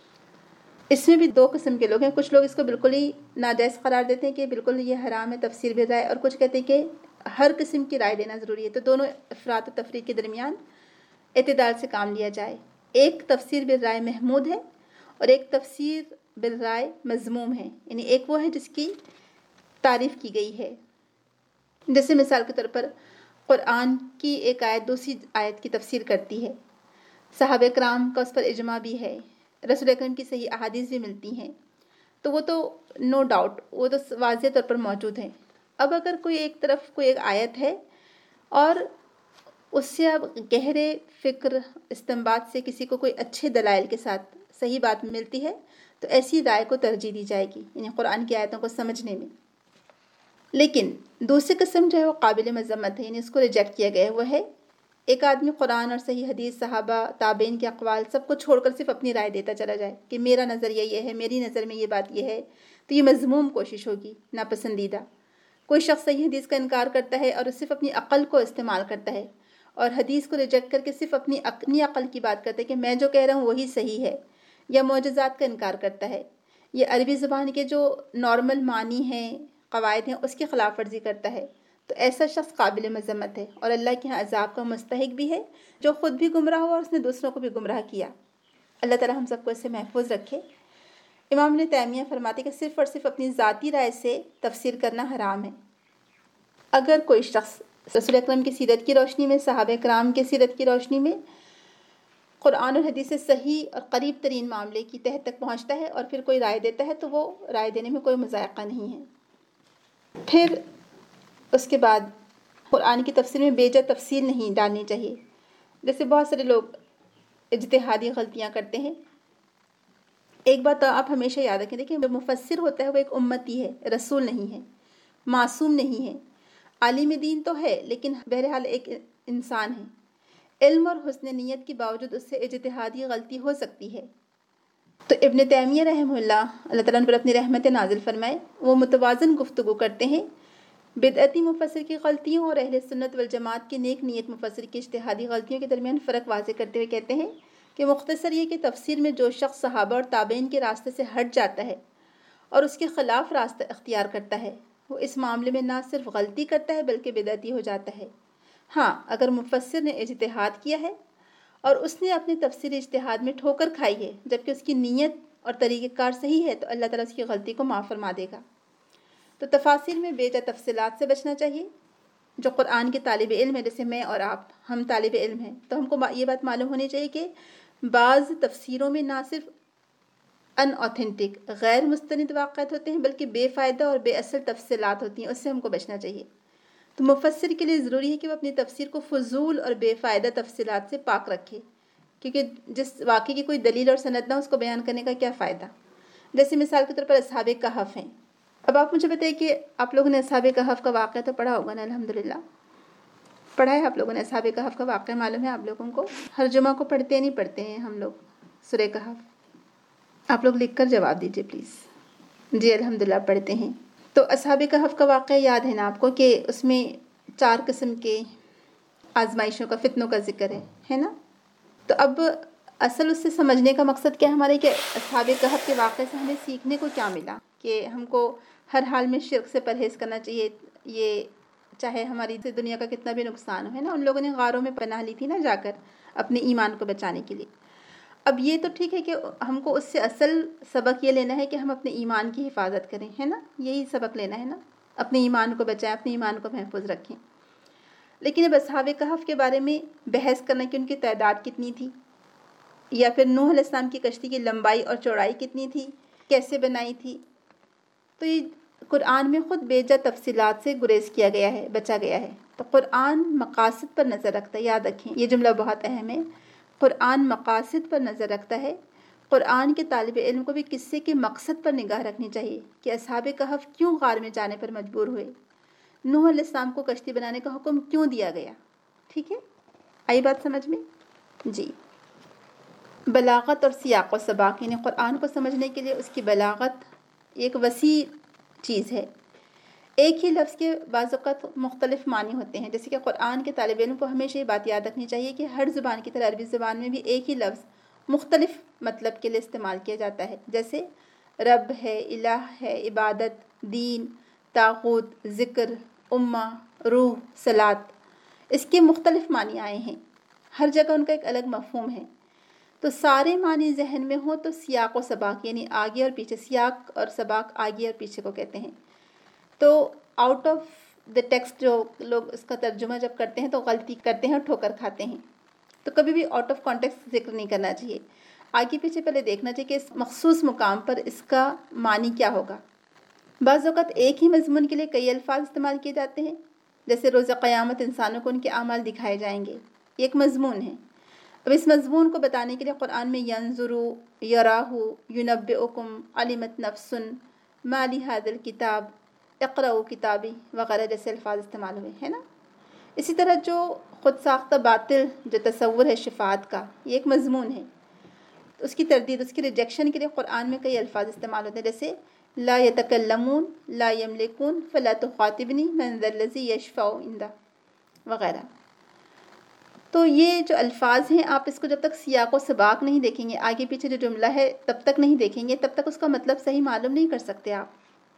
اس میں بھی 2 قسم کے لوگ ہیں. کچھ لوگ اس کو بالکل ہی ناجائز قرار دیتے ہیں کہ بالکل یہ حرام ہے تفسیر بالرائے، اور کچھ کہتے ہیں کہ ہر قسم کی رائے دینا ضروری ہے. تو دونوں افراط و تفریط کے درمیان اعتدال سے کام لیا جائے. ایک تفسیر بالرائے محمود ہے اور ایک تفسیر بالرائے مذموم ہے. یعنی ایک وہ ہے جس کی تعریف کی گئی ہے، جیسے مثال کے طور پر قرآن کی ایک آیت دوسری آیت کی تفسیر کرتی ہے. صحابہ کرام کا اس پر اجماع بھی ہے، رسول اکرم کی صحیح احادیث بھی ملتی ہیں. تو وہ تو نو ڈاؤٹ وہ تو واضح طور پر موجود ہیں. اب اگر کوئی ایک آیت ہے اور اس سے اب گہرے فکر استنباط سے کسی کو کوئی اچھے دلائل کے ساتھ صحیح بات ملتی ہے تو ایسی رائے کو ترجیح دی جائے گی، یعنی قرآن کی آیتوں کو سمجھنے میں. لیکن دوسری قسم جو ہے وہ قابل مذمت ہے، یعنی اس کو ریجیکٹ کیا گیا ہے. وہ ہے ایک آدمی قرآن اور صحیح حدیث، صحابہ، تابعین کے اقوال سب کو چھوڑ کر صرف اپنی رائے دیتا چلا جائے کہ میرا نظریہ یہ ہے، میری نظر میں یہ بات یہ ہے. تو یہ مذموم کوشش ہوگی، ناپسندیدہ. کوئی شخص صحیح حدیث کا انکار کرتا ہے اور صرف اپنی عقل کو استعمال کرتا ہے اور حدیث کو ریجیکٹ کر کے صرف اپنی عقل کی بات کرتا ہے کہ میں جو کہہ رہا ہوں وہی صحیح ہے، یا معجزات کا انکار کرتا ہے، یا عربی زبان کے جو نارمل معنی ہیں، قواعد ہیں، اس کی خلاف ورزی کرتا ہے، تو ایسا شخص قابل مذمت ہے اور اللہ کے ہاں عذاب کا مستحق بھی ہے، جو خود بھی گمراہ ہوا اور اس نے دوسروں کو بھی گمراہ کیا. اللہ تعالی ہم سب کو اس سے محفوظ رکھے. امام ابن تیمیہ فرماتے کہ صرف اور صرف اپنی ذاتی رائے سے تفسیر کرنا حرام ہے. اگر کوئی شخص رسول اکرم کی سیرت کی روشنی میں، صحابہ کرام کی سیرت کی روشنی میں قرآن اور حدیث سے صحیح اور قریب ترین معاملے کی تہہ تک پہنچتا ہے اور پھر کوئی رائے دیتا ہے تو وہ رائے دینے میں کوئی مذائقہ نہیں ہے. پھر اس کے بعد قرآن کی تفسیر میں بیجا تفصیل نہیں ڈالنی چاہیے. جیسے بہت سارے لوگ اجتہادی غلطیاں کرتے ہیں. ایک بات تو آپ ہمیشہ یاد رکھیں، دیکھیں جو مفسر ہوتا ہے وہ ایک امتی ہے، رسول نہیں ہے، معصوم نہیں ہے. عالم دین تو ہے لیکن بہرحال ایک انسان ہے. علم اور حسن نیت کے باوجود اس سے اجتہادی غلطی ہو سکتی ہے. تو ابن تیمیہ رحمہ اللہ تعالیٰ پر اپنی رحمت نازل فرمائے، وہ متوازن گفتگو کرتے ہیں بدعتی مفسر کی غلطیوں اور اہل سنت والجماعت کی نیک نیت مفسر کی اجتہادی غلطیوں کے درمیان فرق واضح کرتے ہوئے کہتے ہیں کہ مختصر یہ کہ تفسیر میں جو شخص صحابہ اور تابعین کے راستے سے ہٹ جاتا ہے اور اس کے خلاف راستہ اختیار کرتا ہے، وہ اس معاملے میں نہ صرف غلطی کرتا ہے بلکہ بدعتی ہو جاتا ہے۔ ہاں، اگر مفسر نے اجتہاد کیا ہے اور اس نے اپنے تفسیر اجتہاد میں ٹھوکر کھائی ہے جبکہ اس کی نیت اور طریقہ کار صحیح ہے، تو اللہ تعالیٰ اس کی غلطی کو معاف فرما دے گا۔ تو تفاسیر میں بے جا تفصیلات سے بچنا چاہیے۔ جو قرآن کے طالب علم ہے، جیسے میں اور آپ، ہم طالب علم ہیں، تو ہم کو یہ بات معلوم ہونی چاہیے کہ بعض تفسیروں میں نہ صرف ان اوتھینٹک غیر مستند واقعات ہوتے ہیں بلکہ بے فائدہ اور بے اصل تفصیلات ہوتی ہیں، اس سے ہم کو بچنا چاہیے۔ تو مفسر کے لیے ضروری ہے کہ وہ اپنی تفسیر کو فضول اور بے فائدہ تفصیلات سے پاک رکھے، کیونکہ جس واقعے کی کوئی دلیل اور سند نہ، اس کو بیان کرنے کا کیا فائدہ۔ جیسے مثال کے طور پر اصحاب کہف ہیں۔ اب آپ مجھے بتائیے کہ آپ لوگوں نے اصحاب کہف کا واقعہ تو پڑھا ہوگا نا؟ الحمدللہ پڑھا ہے آپ لوگوں نے اصحاب کہف کا واقعہ؟ معلوم ہے آپ لوگوں کو؟ ہر جمعہ کو پڑھتے نہیں پڑھتے ہیں ہم لوگ سورہ کہف؟ آپ لوگ لکھ کر جواب دیجیے پلیز۔ جی الحمدللہ پڑھتے ہیں۔ تو اصحاب کہف کا واقعہ یاد ہے نا آپ کو کہ اس میں 4 قسم کے آزمائشوں کا، فتنوں کا ذکر ہے نا؟ تو اب اصل اس سے سمجھنے کا مقصد کیا ہے ہمارے، کہ اصحاب کہف کے واقعے سے ہمیں سیکھنے کو کیا ملا، کہ ہم کو ہر حال میں شرک سے پرہیز کرنا چاہیے، یہ چاہے ہماری دنیا کا کتنا بھی نقصان ہو، ہے نا؟ ان لوگوں نے غاروں میں پناہ لی تھی نا جا کر اپنے ایمان کو بچانے کے لیے۔ اب یہ تو ٹھیک ہے کہ ہم کو اس سے اصل سبق یہ لینا ہے کہ ہم اپنے ایمان کی حفاظت کریں، ہے نا؟ یہی سبق لینا ہے نا، اپنے ایمان کو بچائیں، اپنے ایمان کو محفوظ رکھیں۔ لیکن اب اصحاب کہف کے بارے میں بحث کرنا کہ ان کی تعداد کتنی تھی، یا پھر نوح علیہ السلام کی کشتی کی لمبائی اور چوڑائی کتنی تھی، کیسے بنائی تھی، تو یہ قرآن میں خود بے جا تفصیلات سے گریز کیا گیا ہے، بچا گیا ہے۔ تو قرآن مقاصد پر نظر رکھتا ہے، یاد رکھیں یہ جملہ بہت اہم ہے۔ قرآن مقاصد پر نظر رکھتا ہے۔ قرآن کے طالب علم کو بھی قصے کے مقصد پر نگاہ رکھنی چاہیے کہ اصحاب کہف کیوں غار میں جانے پر مجبور ہوئے، نوح علیہ السلام کو کشتی بنانے کا حکم کیوں دیا گیا۔ ٹھیک ہے، آئی بات سمجھ میں؟ جی، بلاغت اور سیاق و سباق، یعنی قرآن کو سمجھنے کے لیے اس کی بلاغت ایک وسیع چیز ہے۔ ایک ہی لفظ کے بعض اوقات مختلف معنی ہوتے ہیں، جیسے کہ قرآن کے طالب علم کو ہمیشہ یہ بات یاد رکھنی چاہیے کہ ہر زبان کی طرح عربی زبان میں بھی ایک ہی لفظ مختلف مطلب کے لیے استعمال کیا جاتا ہے، جیسے رب ہے، الہ ہے، عبادت، دین، طاغوت، ذکر، امہ، روح، صلاۃ، اس کے مختلف معنی آئے ہیں، ہر جگہ ان کا ایک الگ مفہوم ہے۔ تو سارے معنی ذہن میں ہوں تو سیاق و سباق، یعنی آگے اور پیچھے، سیاق اور سباق آگے اور پیچھے کو کہتے ہیں۔ تو آؤٹ آف دا ٹیکسٹ جو لوگ اس کا ترجمہ جب کرتے ہیں تو غلطی کرتے ہیں اور ٹھوکر کھاتے ہیں، تو کبھی بھی آؤٹ آف کانٹیکسٹ ذکر نہیں کرنا چاہیے، آگے پیچھے پہلے دیکھنا چاہیے کہ اس مخصوص مقام پر اس کا معنی کیا ہوگا۔ بعض اوقات ایک ہی مضمون کے لیے کئی الفاظ استعمال کیے جاتے ہیں، جیسے روز قیامت انسانوں کو ان کے اعمال دکھائے جائیں گے، ایک مضمون ہے۔ اب اس مضمون کو بتانے کے لیے قرآن میں ینظرو، یراہو، ینبئکم، علمت نفس ما لہذا الکتاب، اقرؤ کتابی وغیرہ جیسے الفاظ استعمال ہوئے ہیں نا۔ اسی طرح جو خود ساختہ باطل جو تصور ہے شفاعت کا، یہ ایک مضمون ہے، اس کی تردید، اس کی ریجیکشن کے لیے قرآن میں کئی الفاظ استعمال ہوتے ہیں، جیسے لا یتکلمون، لا یملکون، فلا تخاطبنی من ذا الذی یشفع عندہ وغیرہ۔ تو یہ جو الفاظ ہیں، آپ اس کو جب تک سیاق و سباق نہیں دیکھیں گے، آگے پیچھے جو جملہ ہے تب تک نہیں دیکھیں گے، تب تک اس کا مطلب صحیح معلوم نہیں کر سکتے آپ۔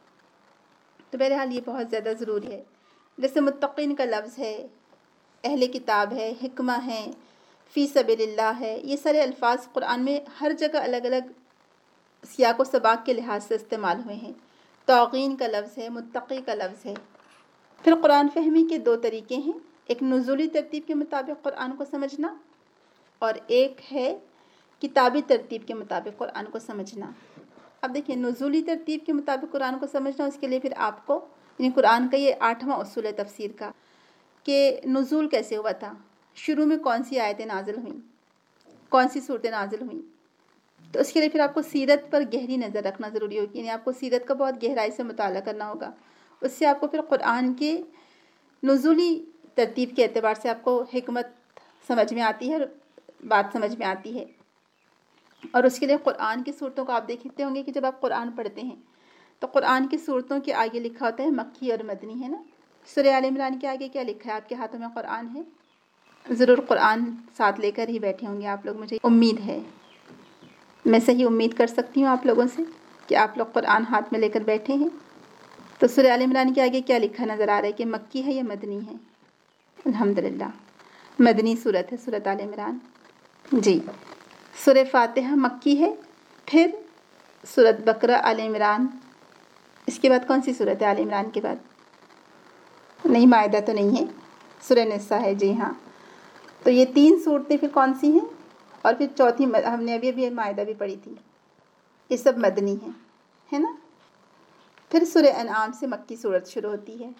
تو بہرحال یہ بہت زیادہ ضروری ہے۔ جیسے متقین کا لفظ ہے، اہل کتاب ہے، حکمہ ہے، فی سبیل اللہ ہے، یہ سارے الفاظ قرآن میں ہر جگہ الگ الگ سیاق و سباق کے لحاظ سے استعمال ہوئے ہیں۔ طاغین کا لفظ ہے، متقی کا لفظ ہے۔ پھر قرآن فہمی کے 2 طریقے ہیں، ایک نزولی ترتیب کے مطابق قرآن کو سمجھنا، اور ایک ہے کتابی ترتیب کے مطابق قرآن کو سمجھنا۔ اب دیکھیں، نزولی ترتیب کے مطابق قرآن کو سمجھنا، اس کے لیے پھر آپ کو، یعنی قرآن کا یہ 8واں اصول ہے تفسیر کا، کہ نزول کیسے ہوا تھا، شروع میں کون سی آیتیں نازل ہوئیں، کون سی صورتیں نازل ہوئیں۔ تو اس کے لیے پھر آپ کو سیرت پر گہری نظر رکھنا ضروری ہوگی، یعنی آپ کو سیرت کا بہت گہرائی سے مطالعہ کرنا ہوگا، اس سے آپ کو پھر قرآن کے نزولی ترتیب کے اعتبار سے آپ کو حکمت سمجھ میں آتی ہے، بات سمجھ میں آتی ہے۔ اور اس کے لیے قرآن کی صورتوں کو آپ دیکھتے ہوں گے کہ جب آپ قرآن پڑھتے ہیں تو قرآن کی صورتوں کے آگے لکھا ہوتا ہے مکی اور مدنی، ہے نا۔ سورہ آل عمران کے آگے کیا لکھا ہے؟ آپ کے ہاتھوں میں قرآن ہے، ضرور قرآن ساتھ لے کر ہی بیٹھے ہوں گے آپ لوگ، مجھے امید ہے، میں صحیح امید کر سکتی ہوں آپ لوگوں سے۔ کہ آپ لوگ قرآن ہاتھ میں لے کر بیٹھے ہیں۔ تو سورہ آل عمران کے آگے کیا لکھا نظر آ رہا ہے کہ مکی ہے یا مدنی ہے؟ الحمدللہ مدنی صورت ہے سورۃ آل عمران۔ جی، سورہ فاتحہ مکی ہے، پھر سورۃ بقرہ، آل عمران، اس کے بعد کون سی صورت ہے آل عمران کے بعد؟ نہیں، مائدہ تو نہیں ہے، سورہ نساء ہے، جی ہاں۔ تو یہ 3 صورتیں پھر کون سی ہیں؟ اور پھر چوتھی ہم نے ابھی مائدہ بھی پڑھی تھی، یہ سب مدنی ہیں، ہے نا؟ پھر سورہ انعام سے مکی صورت شروع ہوتی ہے۔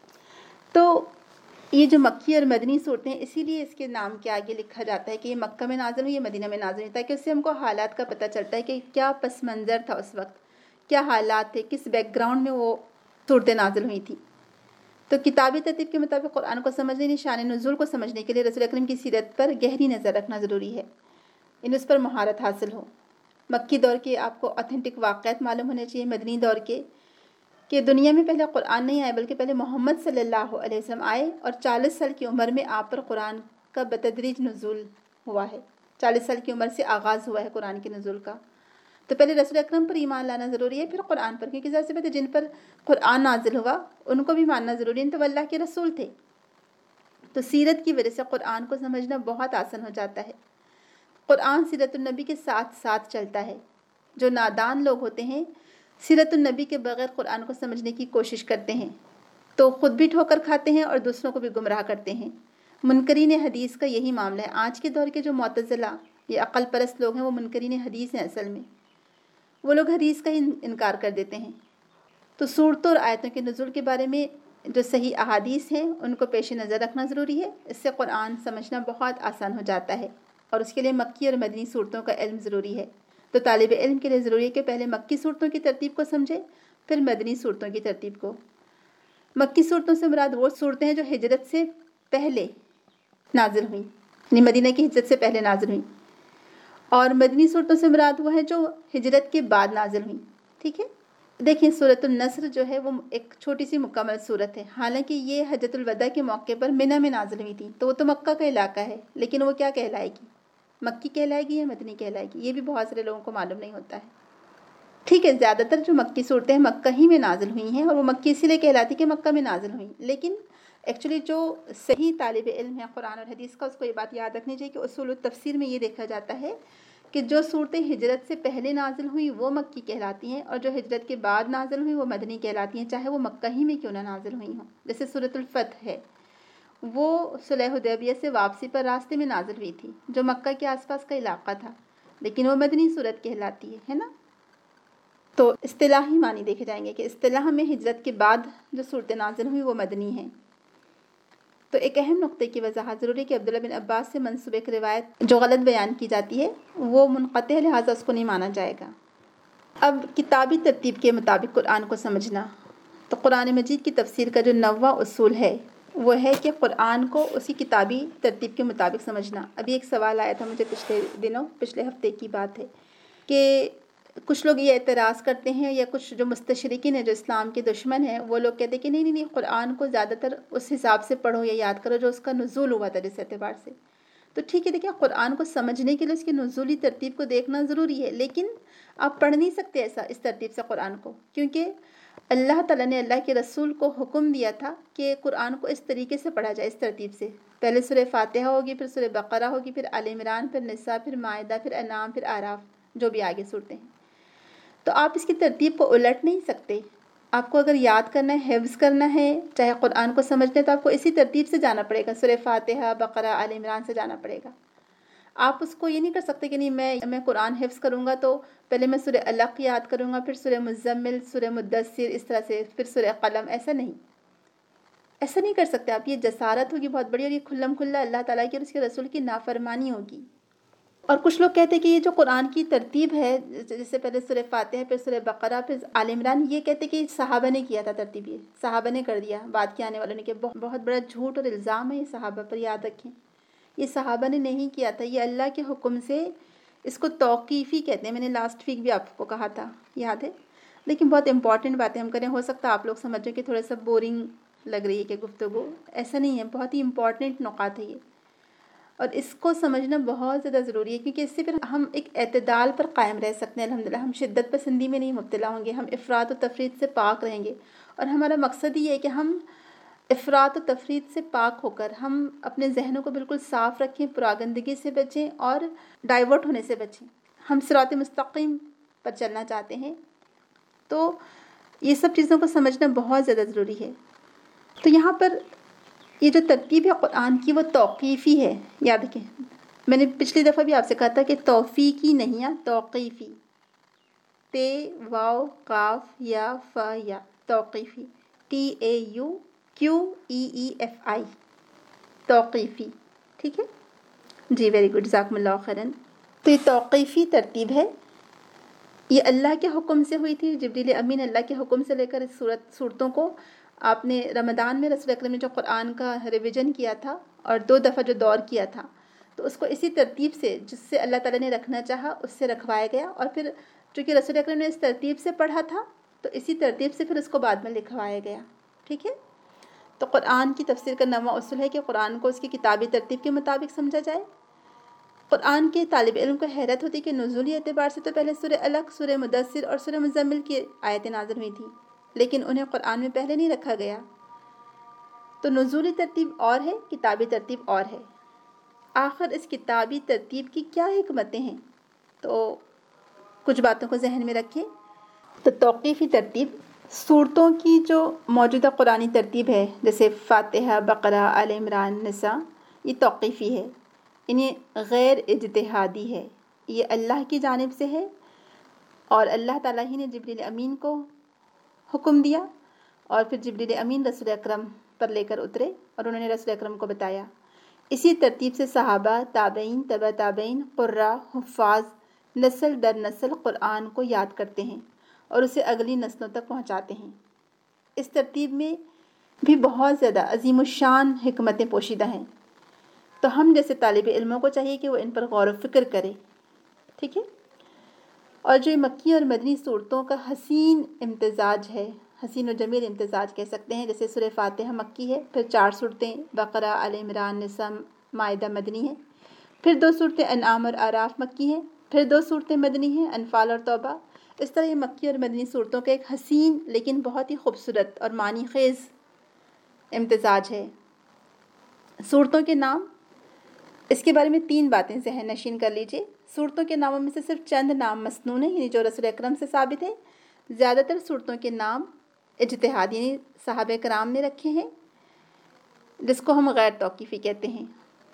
تو یہ جو مکی اور مدنی صورتیں ہیں، اسی لیے اس کے نام کے آگے لکھا جاتا ہے کہ یہ مکہ میں نازل ہوئی، یہ مدینہ میں نازل ہوئی، تاکہ اس سے ہم کو حالات کا پتہ چلتا ہے کہ کیا پس منظر تھا اس وقت، کیا حالات تھے، کس بیک گراؤنڈ میں وہ صورتیں نازل ہوئی تھیں۔ تو کتابی ترتیب کے مطابق قرآن کو سمجھنے، نشان نزول کو سمجھنے کے لیے رسول اکرم کی سیرت پر گہری نظر رکھنا ضروری ہے، اس پر مہارت حاصل ہو۔ مکی دور کے آپ کو اوتھینٹک واقعات معلوم ہونے چاہیے، مدنی دور کے کہ دنیا میں پہلے قرآن نہیں آیا، بلکہ پہلے محمد صلی اللہ علیہ وسلم آئے، اور 40 سال کی عمر میں آپ پر قرآن کا بتدریج نزول ہوا ہے۔ 40 سال کی عمر سے آغاز ہوا ہے قرآن کے نزول کا۔ تو پہلے رسول اکرم پر ایمان لانا ضروری ہے، پھر قرآن پر، کیونکہ ظاہر سی بات ہے جن پر قرآن نازل ہوا ان کو بھی ماننا ضروری ہے، تو وہ اللہ کے رسول تھے۔ تو سیرت کی وجہ سے قرآن کو سمجھنا بہت آسان ہو جاتا ہے۔ قرآن سیرت النبی کے ساتھ ساتھ چلتا ہے۔ جو نادان لوگ ہوتے ہیں سیرت النبی کے بغیر قرآن کو سمجھنے کی کوشش کرتے ہیں تو خود بھی ٹھوکر کھاتے ہیں اور دوسروں کو بھی گمراہ کرتے ہیں۔ منکرین حدیث کا یہی معاملہ ہے۔ آج کے دور کے جو معتزلہ یہ عقل پرست لوگ ہیں وہ منکرین حدیث ہیں، اصل میں وہ لوگ حدیث کا ہی انکار کر دیتے ہیں۔ تو صورتوں اور آیتوں کے نزول کے بارے میں جو صحیح احادیث ہیں ان کو پیش نظر رکھنا ضروری ہے، اس سے قرآن سمجھنا بہت آسان ہو جاتا ہے، اور اس کے لیے مکی اور مدنی صورتوں کا علم ضروری ہے۔ تو طالب علم کے لیے ضروری ہے کہ پہلے مکی صورتوں کی ترتیب کو سمجھے، پھر مدنی صورتوں کی ترتیب کو۔ مکی صورتوں سے مراد وہ صورتیں ہیں جو ہجرت سے پہلے نازل ہوئیں، یعنی مدینہ کی ہجرت سے پہلے نازل ہوئیں، اور مدنی صورتوں سے مراد وہ ہے جو ہجرت کے بعد نازل ہوئیں۔ ٹھیک ہے، دیکھیں سورۃ النصر جو ہے وہ ایک چھوٹی سی مکمل صورت ہے، حالانکہ یہ حجۃ الوداع کے موقع پر منی میں نازل ہوئی تھی، تو وہ تو مکہ کا علاقہ ہے، لیکن وہ کیا کہلائے گی؟ مکی کہلائے گی یا مدنی کہلائے گی؟ یہ بھی بہت سارے لوگوں کو معلوم نہیں ہوتا ہے۔ ٹھیک ہے، زیادہ تر جو مکی صورتیں مکہ ہی میں نازل ہوئی ہیں، اور وہ مکی اسی لیے کہلاتی کہ مکہ میں نازل ہوئیں، لیکن ایکچولی جو صحیح طالب علم ہے قرآن اور حدیث کا، اس کو یہ بات یاد رکھنی چاہیے کہ اصول التفسیر میں یہ دیکھا جاتا ہے کہ جو صورتیں ہجرت سے پہلے نازل ہوئیں وہ مکی کہلاتی ہیں، اور جو ہجرت کے بعد نازل ہوئیں وہ مدنی کہلاتی ہیں، چاہے وہ مکہ ہی میں کیوں نہ نازل ہوئی ہوں۔ جیسے سورۃ الفتح ہے، وہ صلح حدیبیہ سے واپسی پر راستے میں نازل ہوئی تھی، جو مکہ کے آس پاس کا علاقہ تھا، لیکن وہ مدنی صورت کہلاتی ہے نا۔ تو اصطلاحی معنی دیکھے جائیں گے کہ اصطلاح میں ہجرت کے بعد جو صورتیں نازل ہوئی وہ مدنی ہیں۔ تو ایک اہم نقطے کی وضاحت ضروری ہے کہ عبداللہ بن عباس سے منسوب ایک روایت جو غلط بیان کی جاتی ہے وہ منقطع، لہٰذا اس کو نہیں مانا جائے گا۔ اب کتابی ترتیب کے مطابق قرآن کو سمجھنا، تو قرآن مجید کی تفسیر کا جو 9واں اصول ہے وہ ہے کہ قرآن کو اسی کتابی ترتیب کے مطابق سمجھنا۔ ابھی ایک سوال آیا تھا مجھے پچھلے ہفتے کی بات ہے کہ کچھ لوگ یہ اعتراض کرتے ہیں، یا کچھ جو مستشرقین ہیں جو اسلام کے دشمن ہیں وہ لوگ کہتے ہیں کہ نہیں قرآن کو زیادہ تر اس حساب سے پڑھو یا یاد کرو جو اس کا نزول ہوا تھا، جس اعتبار سے۔ تو ٹھیک ہے، دیکھیں قرآن کو سمجھنے کے لیے اس کی نزولی ترتیب کو دیکھنا ضروری ہے، لیکن آپ پڑھ نہیں سکتے ایسا اس ترتیب سے قرآن کو، کیونکہ اللہ تعالیٰ نے اللہ کے رسول کو حکم دیا تھا کہ قرآن کو اس طریقے سے پڑھا جائے، اس ترتیب سے۔ پہلے سورہ فاتحہ ہوگی، پھر سورہ بقرہ ہوگی، پھر آل عمران، پھر نساء، پھر مائدہ، پھر انعام، پھر اعراف، جو بھی آگے صورتیں ہیں۔ تو آپ اس کی ترتیب کو الٹ نہیں سکتے۔ آپ کو اگر یاد کرنا ہے، حفظ کرنا ہے، چاہے قرآن کو سمجھنا ہے، تو آپ کو اسی ترتیب سے جانا پڑے گا، سورہ فاتحہ، بقرہ، آل عمران سے جانا پڑے گا۔ آپ اس کو یہ نہیں کر سکتے کہ نہیں میں قرآن حفظ کروں گا تو پہلے میں سورہ علق یاد کروں گا، پھر سورہ مزمل، سورہ مدثر، اس طرح سے، پھر سورہ قلم۔ ایسا نہیں کر سکتے آپ، یہ جسارت ہوگی بہت بڑی، اور یہ کھلم کھلا اللہ تعالیٰ کی اور اس کے رسول کی نافرمانی ہوگی۔ اور کچھ لوگ کہتے ہیں کہ یہ جو قرآن کی ترتیب ہے، جیسے پہلے سورہ فاتحہ، پھر سورہ بقرہ، پھر آل عمران، یہ کہتے ہیں کہ صحابہ نے کیا تھا ترتیب، یہ صحابہ نے کر دیا، بعد کے آنے والوں نے کیا۔ بہت بڑا جھوٹ اور الزام ہے یہ صحابہ پر، یاد رکھیں یہ صحابہ نے نہیں کیا تھا، یہ اللہ کے حکم سے، اس کو توقیفی کہتے ہیں۔ میں نے لاسٹ ویک بھی آپ کو کہا تھا، یاد ہے؟ لیکن بہت امپورٹنٹ باتیں ہم کریں، ہو سکتا ہے آپ لوگ سمجھیں کہ تھوڑا سا بورنگ لگ رہی ہے کہ گفتگو، ایسا نہیں ہے، بہت ہی امپورٹنٹ نکات ہے یہ۔ اور اس کو سمجھنا بہت زیادہ ضروری ہے، کیونکہ اس سے پھر ہم ایک اعتدال پر قائم رہ سکتے ہیں الحمدللہ۔ ہم شدت پسندی میں نہیں مبتلا ہوں گے، ہم افراط و تفریط سے پاک رہیں گے، اور ہمارا مقصد یہ ہے کہ ہم افراط و تفریط سے پاک ہو کر ہم اپنے ذہنوں کو بالکل صاف رکھیں، پراگندگی سے بچیں اور ڈائیورٹ ہونے سے بچیں۔ ہم صراط مستقیم پر چلنا چاہتے ہیں، تو یہ سب چیزوں کو سمجھنا بہت زیادہ ضروری ہے۔ تو یہاں پر یہ جو ترتیب ہے قرآن کی وہ توقیفی ہے، یاد رکھیں۔ میں نے پچھلی دفعہ بھی آپ سے کہا تھا کہ توفیقی نہیں ہے، توقیفی، تے واو قاف یا فا یا، توقیفی، TAUQEEFI، توقیفی، ٹھیک ہے جی، ویری گڈ، جزاکم اللہ خیراً۔ تو یہ توقیفی ترتیب ہے، یہ اللہ کے حکم سے ہوئی تھی۔ جبریل امین اللہ کے حکم سے لے کر اس صورتوں کو آپ نے رمضان میں رسول اکرم نے جو قرآن کا ریویژن کیا تھا اور 2 دفعہ جو دور کیا تھا، تو اس کو اسی ترتیب سے جس سے اللہ تعالیٰ نے رکھنا چاہا اس سے رکھوایا گیا، اور پھر چونکہ رسول اکرم نے اس ترتیب سے پڑھا تھا تو اسی ترتیب سے پھر اس کو بعد میں لکھوایا گیا، ٹھیک ہے۔ تو قرآن کی تفسیر کا نواں اصول ہے کہ قرآن کو اس کی کتابی ترتیب کے مطابق سمجھا جائے۔ قرآن کے طالب علم کو حیرت ہوتی کہ نزولی اعتبار سے تو پہلے سورہ علق، سورہ مدثر اور سورہ مزمل کی آیتیں نازل ہوئی تھیں، لیکن انہیں قرآن میں پہلے نہیں رکھا گیا۔ تو نزولی ترتیب اور ہے، کتابی ترتیب اور ہے۔ آخر اس کتابی ترتیب کی کیا حکمتیں ہیں؟ تو کچھ باتوں کو ذہن میں رکھیں۔ تو توقیفی ترتیب صورتوں کی جو موجودہ قرآنی ترتیب ہے، جیسے فاتحہ، بقرہ، آل عمران، نساء، یہ توقیفی ہے، انہیں غیر اجتہادی ہے، یہ اللہ کی جانب سے ہے، اور اللہ تعالیٰ ہی نے جبریل امین کو حکم دیا، اور پھر جبریل امین رسول اکرم پر لے کر اترے اور انہوں نے رسول اکرم کو بتایا۔ اسی ترتیب سے صحابہ، تابعین، تبع تابعین، قراء، حفاظ نسل در نسل قرآن کو یاد کرتے ہیں اور اسے اگلی نسلوں تک پہنچاتے ہیں۔ اس ترتیب میں بھی بہت زیادہ عظیم الشان حکمتیں پوشیدہ ہیں، تو ہم جیسے طالب علموں کو چاہیے کہ وہ ان پر غور و فکر کرے، ٹھیک ہے۔ اور جو مکی اور مدنی صورتوں کا حسین امتزاج ہے، حسین و جمیل امتزاج کہہ سکتے ہیں، جیسے سورہ فاتحہ مکی ہے، پھر 4 صورتیں بقرہ، آل عمران، نساء، مائدہ مدنی ہیں، پھر 2 صورتیں انعام اور اعراف مکی ہیں، پھر 2 صورتیں مدنی ہیں، انفال اور توبہ۔ اس طرح یہ مکی اور مدنی صورتوں کا ایک حسین لیکن بہت ہی خوبصورت اور معنی خیز امتزاج ہے۔ صورتوں کے نام، اس کے بارے میں 3 باتیں ذہن نشین کر لیجئے۔ صورتوں کے ناموں میں سے صرف چند نام مسنون ہیں، یعنی جو رسول اکرم سے ثابت ہیں۔ زیادہ تر صورتوں کے نام اجتہاد، یعنی صحابہ کرام نے رکھے ہیں، جس کو ہم غیر توقیفی کہتے ہیں۔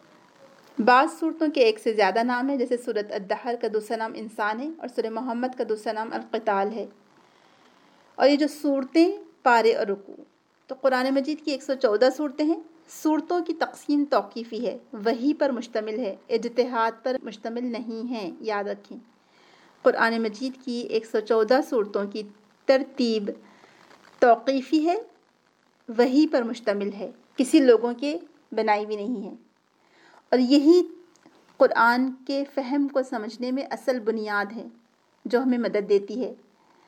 بعض صورتوں کے 1 سے زیادہ نام ہیں، جیسے سورۃ الدہر کا دوسرا نام انسان ہے اور سورہ محمد کا دوسرا نام القتال ہے۔ اور یہ جو صورتیں، پارے اور رکوع، تو قرآن مجید کی 114 صورتیں ہیں۔ صورتوں کی تقسیم توقیفی ہے، وحی پر مشتمل ہے، اجتہاد پر مشتمل نہیں ہے، یاد رکھیں۔ قرآن مجید کی 114 صورتوں کی ترتیب توقیفی ہے، وحی پر مشتمل ہے، کسی لوگوں کے بنائی بھی نہیں ہے، اور یہی قرآن کے فہم کو سمجھنے میں اصل بنیاد ہے جو ہمیں مدد دیتی ہے۔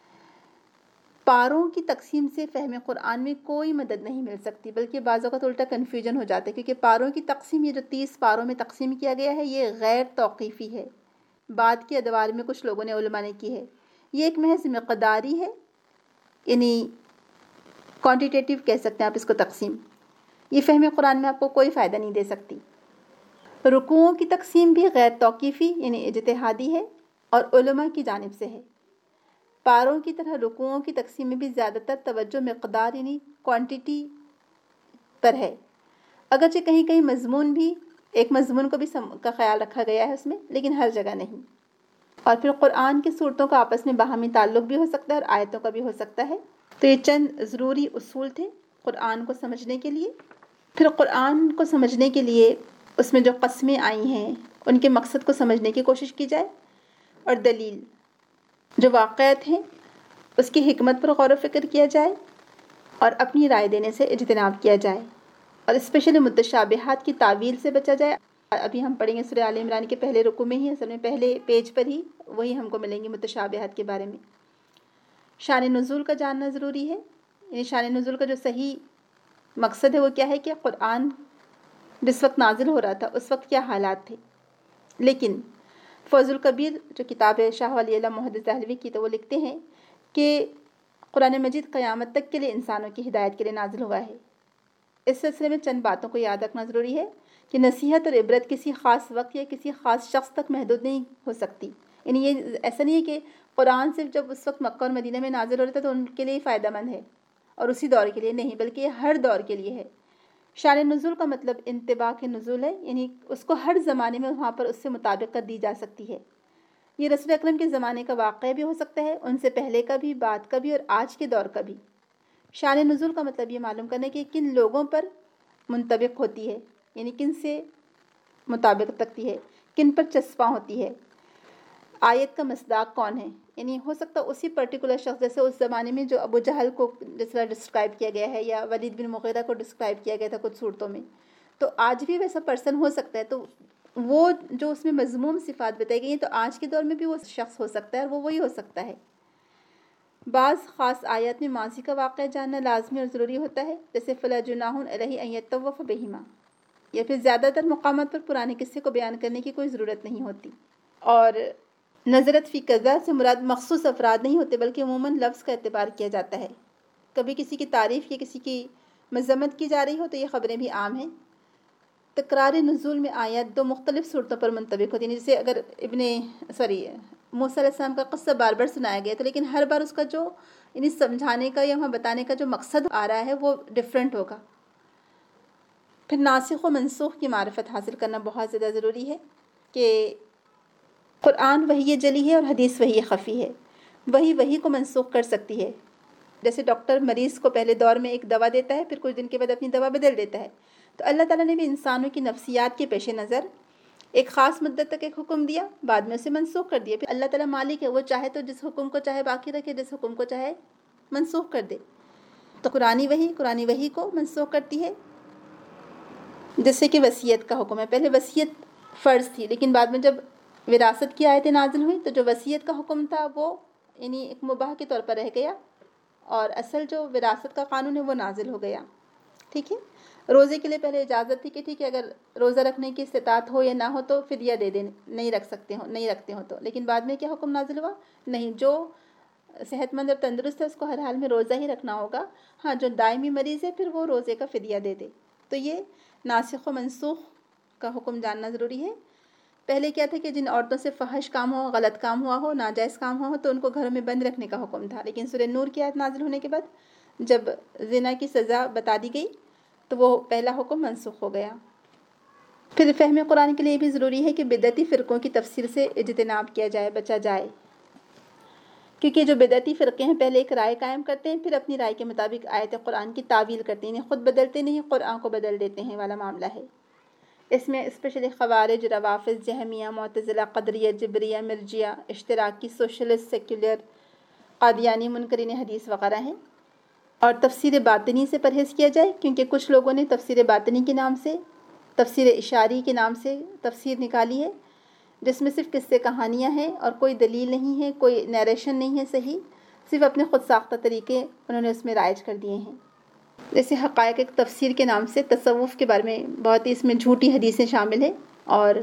پاروں کی تقسیم سے فہم قرآن میں کوئی مدد نہیں مل سکتی، بلکہ بعض اوقات الٹا کنفیوژن ہو جاتا ہے، کیونکہ پاروں کی تقسیم، یہ جو 30 پاروں میں تقسیم کیا گیا ہے، یہ غیر توقیفی ہے، بعد کے ادوار میں کچھ لوگوں نے علماء نے کی ہے۔ یہ ایک محض مقداری ہے، یعنی کوانٹیٹیو کہہ سکتے ہیں آپ اس کو تقسیم۔ یہ فہم قرآن میں آپ کو کوئی فائدہ نہیں دے سکتی۔ رکوعوں کی تقسیم بھی غیر توقیفی یعنی اجتہادی ہے اور علماء کی جانب سے ہے۔ پاروں کی طرح رکوعوں کی تقسیم میں بھی زیادہ تر توجہ مقدار یعنی کوانٹیٹی پر ہے، اگرچہ کہیں کہیں مضمون بھی، ایک مضمون کو بھی کا خیال رکھا گیا ہے اس میں، لیکن ہر جگہ نہیں۔ اور پھر قرآن کی صورتوں کا آپس میں باہمی تعلق بھی ہو سکتا ہے اور آیتوں کا بھی ہو سکتا ہے۔ تو یہ چند ضروری اصول تھے قرآن کو سمجھنے کے لیے۔ پھر قرآن کو سمجھنے کے لیے اس میں جو قسمیں آئی ہیں ان کے مقصد کو سمجھنے کی کوشش کی جائے، اور دلیل جو واقعات ہیں اس کی حکمت پر غور و فکر کیا جائے، اور اپنی رائے دینے سے اجتناب کیا جائے، اور اسپیشلی متشابہات کی تعویل سے بچا جائے۔ ابھی ہم پڑھیں گے سورہ آل عمران کے پہلے رکوع میں ہی، اصل میں پہلے پیج پر ہی وہی ہم کو ملیں گے متشابہات کے بارے میں۔ شان نزول کا جاننا ضروری ہے، یعنی شان نزول کا جو صحیح مقصد ہے وہ کیا ہے کہ قرآن جس وقت نازل ہو رہا تھا اس وقت کیا حالات تھے. لیکن فوز الکبیر جو کتاب ہے شاہ ولی اللہ محدث دہلوی کی، تو وہ لکھتے ہیں کہ قرآن مجید قیامت تک کے لیے انسانوں کی ہدایت کے لیے نازل ہوا ہے. اس سلسلے میں چند باتوں کو یاد رکھنا ضروری ہے کہ نصیحت اور عبرت کسی خاص وقت یا کسی خاص شخص تک محدود نہیں ہو سکتی. یعنی یہ ایسا نہیں ہے کہ قرآن صرف جب اس وقت مکہ اور مدینہ میں نازل ہو رہا تھا تو ان کے لیے فائدہ مند ہے اور اسی دور کے لیے نہیں، بلکہ یہ ہر دور کے لیے ہے. شان نزول کا مطلب انتباہ کے نزول ہے، یعنی اس کو ہر زمانے میں وہاں پر اس سے مطابقت دی جا سکتی ہے. یہ رسول اکرم کے زمانے کا واقعہ بھی ہو سکتا ہے، ان سے پہلے کا بھی، بعد کا بھی اور آج کے دور کا بھی. شان نزول کا مطلب یہ معلوم کرنا کہ کن لوگوں پر منطبق ہوتی ہے، یعنی کن سے مطابقت رکھتی ہے، کن پر چسپاں ہوتی ہے. آیت کا مصداق کون ہے، یعنی ہو سکتا ہے اسی پرٹیکولر شخص، جیسے اس زمانے میں جو ابو جہل کو جس طرح ڈسکرائب کیا گیا ہے یا ولید بن مغیرہ کو ڈسکرائب کیا گیا تھا کچھ صورتوں میں، تو آج بھی ویسا پرسن ہو سکتا ہے. تو وہ جو اس میں مذموم صفات بتائی گئی ہیں تو آج کے دور میں بھی وہ شخص ہو سکتا ہے اور وہ وہی ہو سکتا ہے. بعض خاص آیات میں ماضی کا واقعہ جاننا لازمی اور ضروری ہوتا ہے، جیسے فلا جناح علیہ ان یطوف بہما، یا پھر زیادہ تر مقامات پر پرانے قصے کو بیان کرنے کی کوئی ضرورت نہیں ہوتی. اور نظرت فی قضا سے مراد مخصوص افراد نہیں ہوتے، بلکہ عموماً لفظ کا اعتبار کیا جاتا ہے. کبھی کسی کی تعریف یا کسی کی مذمت کی جا رہی ہو تو یہ خبریں بھی عام ہیں. تکرار نزول میں آیات دو مختلف صورتوں پر منطبق ہوتی ہیں، جیسے اگر موسیٰ علیہ السلام کا قصہ بار بار سنایا گیا تھا، لیکن ہر بار اس کا جو یعنی سمجھانے کا یا وہاں بتانے کا جو مقصد آ رہا ہے وہ ڈیفرنٹ ہوگا. پھر ناسخ و منسوخ کی معرفت حاصل کرنا بہت زیادہ ضروری ہے کہ قرآن وحی جلی ہے اور حدیث وحی خفی ہے. وحی کو منسوخ کر سکتی ہے، جیسے ڈاکٹر مریض کو پہلے دور میں ایک دوا دیتا ہے، پھر کچھ دن کے بعد اپنی دوا بدل دیتا ہے. تو اللہ تعالیٰ نے بھی انسانوں کی نفسیات کے پیش نظر ایک خاص مدت تک ایک حکم دیا، بعد میں اسے منسوخ کر دیا. پھر اللہ تعالیٰ مالک ہے، وہ چاہے تو جس حکم کو چاہے باقی رکھے، جس حکم کو چاہے منسوخ کر دے. تو قرآنی وحی کو منسوخ کرتی ہے، جیسے کہ وصیت کا حکم ہے. پہلے وصیت فرض تھی، لیکن بعد میں جب وراثت کی آیتیں نازل ہوئی تو جو وصیت کا حکم تھا وہ یعنی ایک مباح کے طور پر رہ گیا اور اصل جو وراثت کا قانون ہے وہ نازل ہو گیا. ٹھیک ہے. روزے کے لیے پہلے اجازت تھی کہ ٹھیک ہے اگر روزہ رکھنے کی استطاعت ہو یا نہ ہو تو فدیہ دے دیں، نہیں رکھتے ہو تو. لیکن بعد میں کیا حکم نازل ہوا؟ نہیں، جو صحت مند اور تندرست ہے اس کو ہر حال میں روزہ ہی رکھنا ہوگا. ہاں، جو دائمی مریض ہے پھر وہ روزے کا فدیہ دے دے. تو یہ ناسخ و منسوخ کا حکم جاننا ضروری ہے. پہلے کیا تھا کہ جن عورتوں سے فحش کام ہو، غلط کام ہوا ہو، ناجائز کام ہوا ہو تو ان کو گھروں میں بند رکھنے کا حکم تھا. لیکن سورہ نور کی آیت نازل ہونے کے بعد جب زنا کی سزا بتا دی گئی تو وہ پہلا حکم منسوخ ہو گیا. پھر فہم قرآن کے لیے بھی ضروری ہے کہ بدعتی فرقوں کی تفسیر سے اجتناب کیا جائے، بچا جائے، کیونکہ جو بدعتی فرقے ہیں پہلے ایک رائے قائم کرتے ہیں، پھر اپنی رائے کے مطابق آیت قرآن کی تعویل کرتے ہیں، خود بدلتے نہیں، قرآن کو بدل دیتے ہیں والا معاملہ ہے. اس میں اسپیشلی خوارج، روافض، جہمیہ، معتزلہ، قدریہ، جبریہ، مرجیہ، اشتراکی، سوشلسٹ، سیکولر، قادیانی، منکرین حدیث وغیرہ ہیں. اور تفسیر باطنی سے پرہیز کیا جائے، کیونکہ کچھ لوگوں نے تفسیر باطنی کے نام سے، تفسیر اشاری کے نام سے تفسیر نکالی ہے، جس میں صرف قصے کہانیاں ہیں اور کوئی دلیل نہیں ہے، کوئی نیریشن نہیں ہے صحیح، صرف اپنے خود ساختہ طریقے انہوں نے اس میں رائج کر دیے ہیں. جیسے حقائق ایک تفسیر کے نام سے تصوف کے بارے میں بہت ہی اس میں جھوٹی حدیثیں شامل ہیں، اور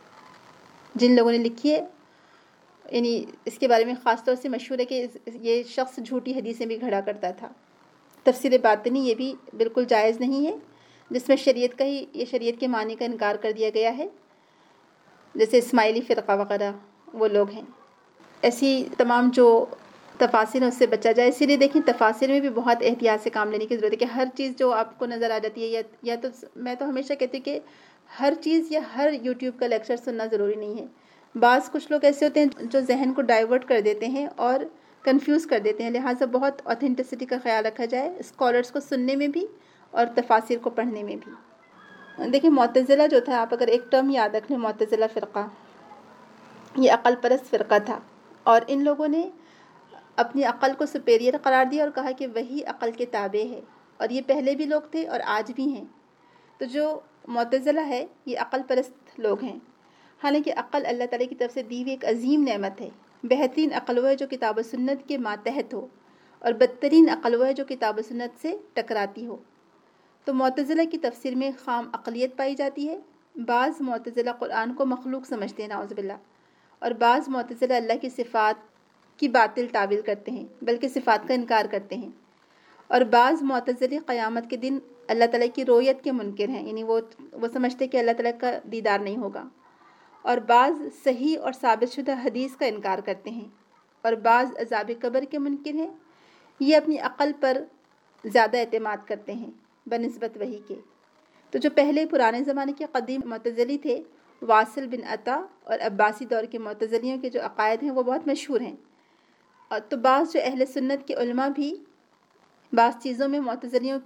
جن لوگوں نے لکھی ہے یعنی اس کے بارے میں خاص طور سے مشہور ہے کہ یہ شخص جھوٹی حدیثیں بھی گھڑا کرتا تھا. تفسیر باطنی یہ بھی بالکل جائز نہیں ہے، جس میں شریعت کے معنی کا انکار کر دیا گیا ہے، جیسے اسماعیلی فرقہ وغیرہ وہ لوگ ہیں. ایسی تمام جو تفاسیر ہیں اس سے بچا جائے. اسی لیے دیکھیں تفاسیر میں بھی بہت احتیاط سے کام لینے کی ضرورت ہے کہ ہر چیز جو آپ کو نظر آ جاتی ہے یا تو میں تو ہمیشہ کہتی ہوں کہ ہر چیز یا ہر یوٹیوب کا لیکچر سننا ضروری نہیں ہے. بعض کچھ لوگ ایسے ہوتے ہیں جو ذہن کو ڈائیورٹ کر دیتے ہیں اور کنفیوز کر دیتے ہیں، لہٰذا بہت اوتھینٹسٹی کا خیال رکھا جائے اسکالرس کو سننے میں بھی اور تفاسیر کو پڑھنے میں بھی. دیکھیں معتزلہ جو تھا، آپ اگر ایک ٹرم یاد رکھ لیں، معتزلہ فرقہ یہ عقل پرست فرقہ تھا، اور ان لوگوں نے اپنی عقل کو سپیریئر قرار دیا اور کہا کہ وہی عقل کے تابع ہے، اور یہ پہلے بھی لوگ تھے اور آج بھی ہیں. تو جو معتزلہ ہے یہ عقل پرست لوگ ہیں، حالانکہ عقل اللہ تعالیٰ کی طرف سے دی ہوئی ایک عظیم نعمت ہے. بہترین عقل وہ ہے جو کتاب و سنت کے ماتحت ہو، اور بدترین عقل وہ ہے جو کتاب و سنت سے ٹکراتی ہو. تو معتزلہ کی تفسیر میں خام عقلیت پائی جاتی ہے۔ بعض معتزلہ قرآن کو مخلوق سمجھتے ہیں نعوذ باللہ، اور بعض معتزلہ اللہ کی صفات کی باطل تعویل کرتے ہیں بلکہ صفات کا انکار کرتے ہیں، اور بعض معتزلی قیامت کے دن اللہ تعالیٰ کی رویت کے منکر ہیں، یعنی وہ سمجھتے ہیں کہ اللہ تعالیٰ کا دیدار نہیں ہوگا، اور بعض صحیح اور ثابت شدہ حدیث کا انکار کرتے ہیں، اور بعض عذاب قبر کے منکر ہیں۔ یہ اپنی عقل پر زیادہ اعتماد کرتے ہیں بنسبت وحی کے۔ تو جو پہلے پرانے زمانے کے قدیم معتزلی تھے، واصل بن عطا اور عباسی دور کے معتزلیوں کے جو عقائد ہیں وہ بہت مشہور ہیں، اور تو بعض جو اہل سنت کے علماء بھی بعض چیزوں میں معتزلیوں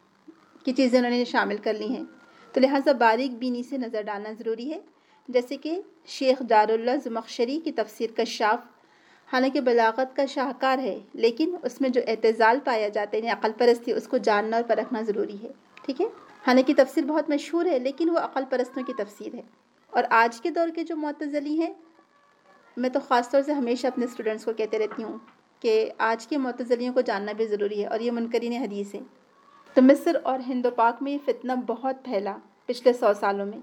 کی چیزیں انہوں نے شامل کر لی ہیں، تو لہٰذا باریک بینی سے نظر ڈالنا ضروری ہے، جیسے کہ شیخ دار اللہ زمخشری کی تفسیر کشاف حالانکہ بلاغت کا شاہکار ہے، لیکن اس میں جو اعتزال پایا جاتا ہے یعنی عقل پرستی، اس کو جاننا اور پرکھنا ضروری ہے، ٹھیک ہے۔ حالانکہ تفسیر بہت مشہور ہے لیکن وہ عقل پرستوں کی تفسیر ہے۔ اور آج کے دور کے جو معتزلی ہیں، میں تو خاص طور سے ہمیشہ اپنے اسٹوڈنٹس کو کہتے رہتی ہوں کہ آج کے معتزلیوں کو جاننا بھی ضروری ہے، اور یہ منکرین حدیث ہیں۔ تو مصر اور ہند و پاک میں یہ فتنہ بہت پھیلا پچھلے 100 سالوں میں۔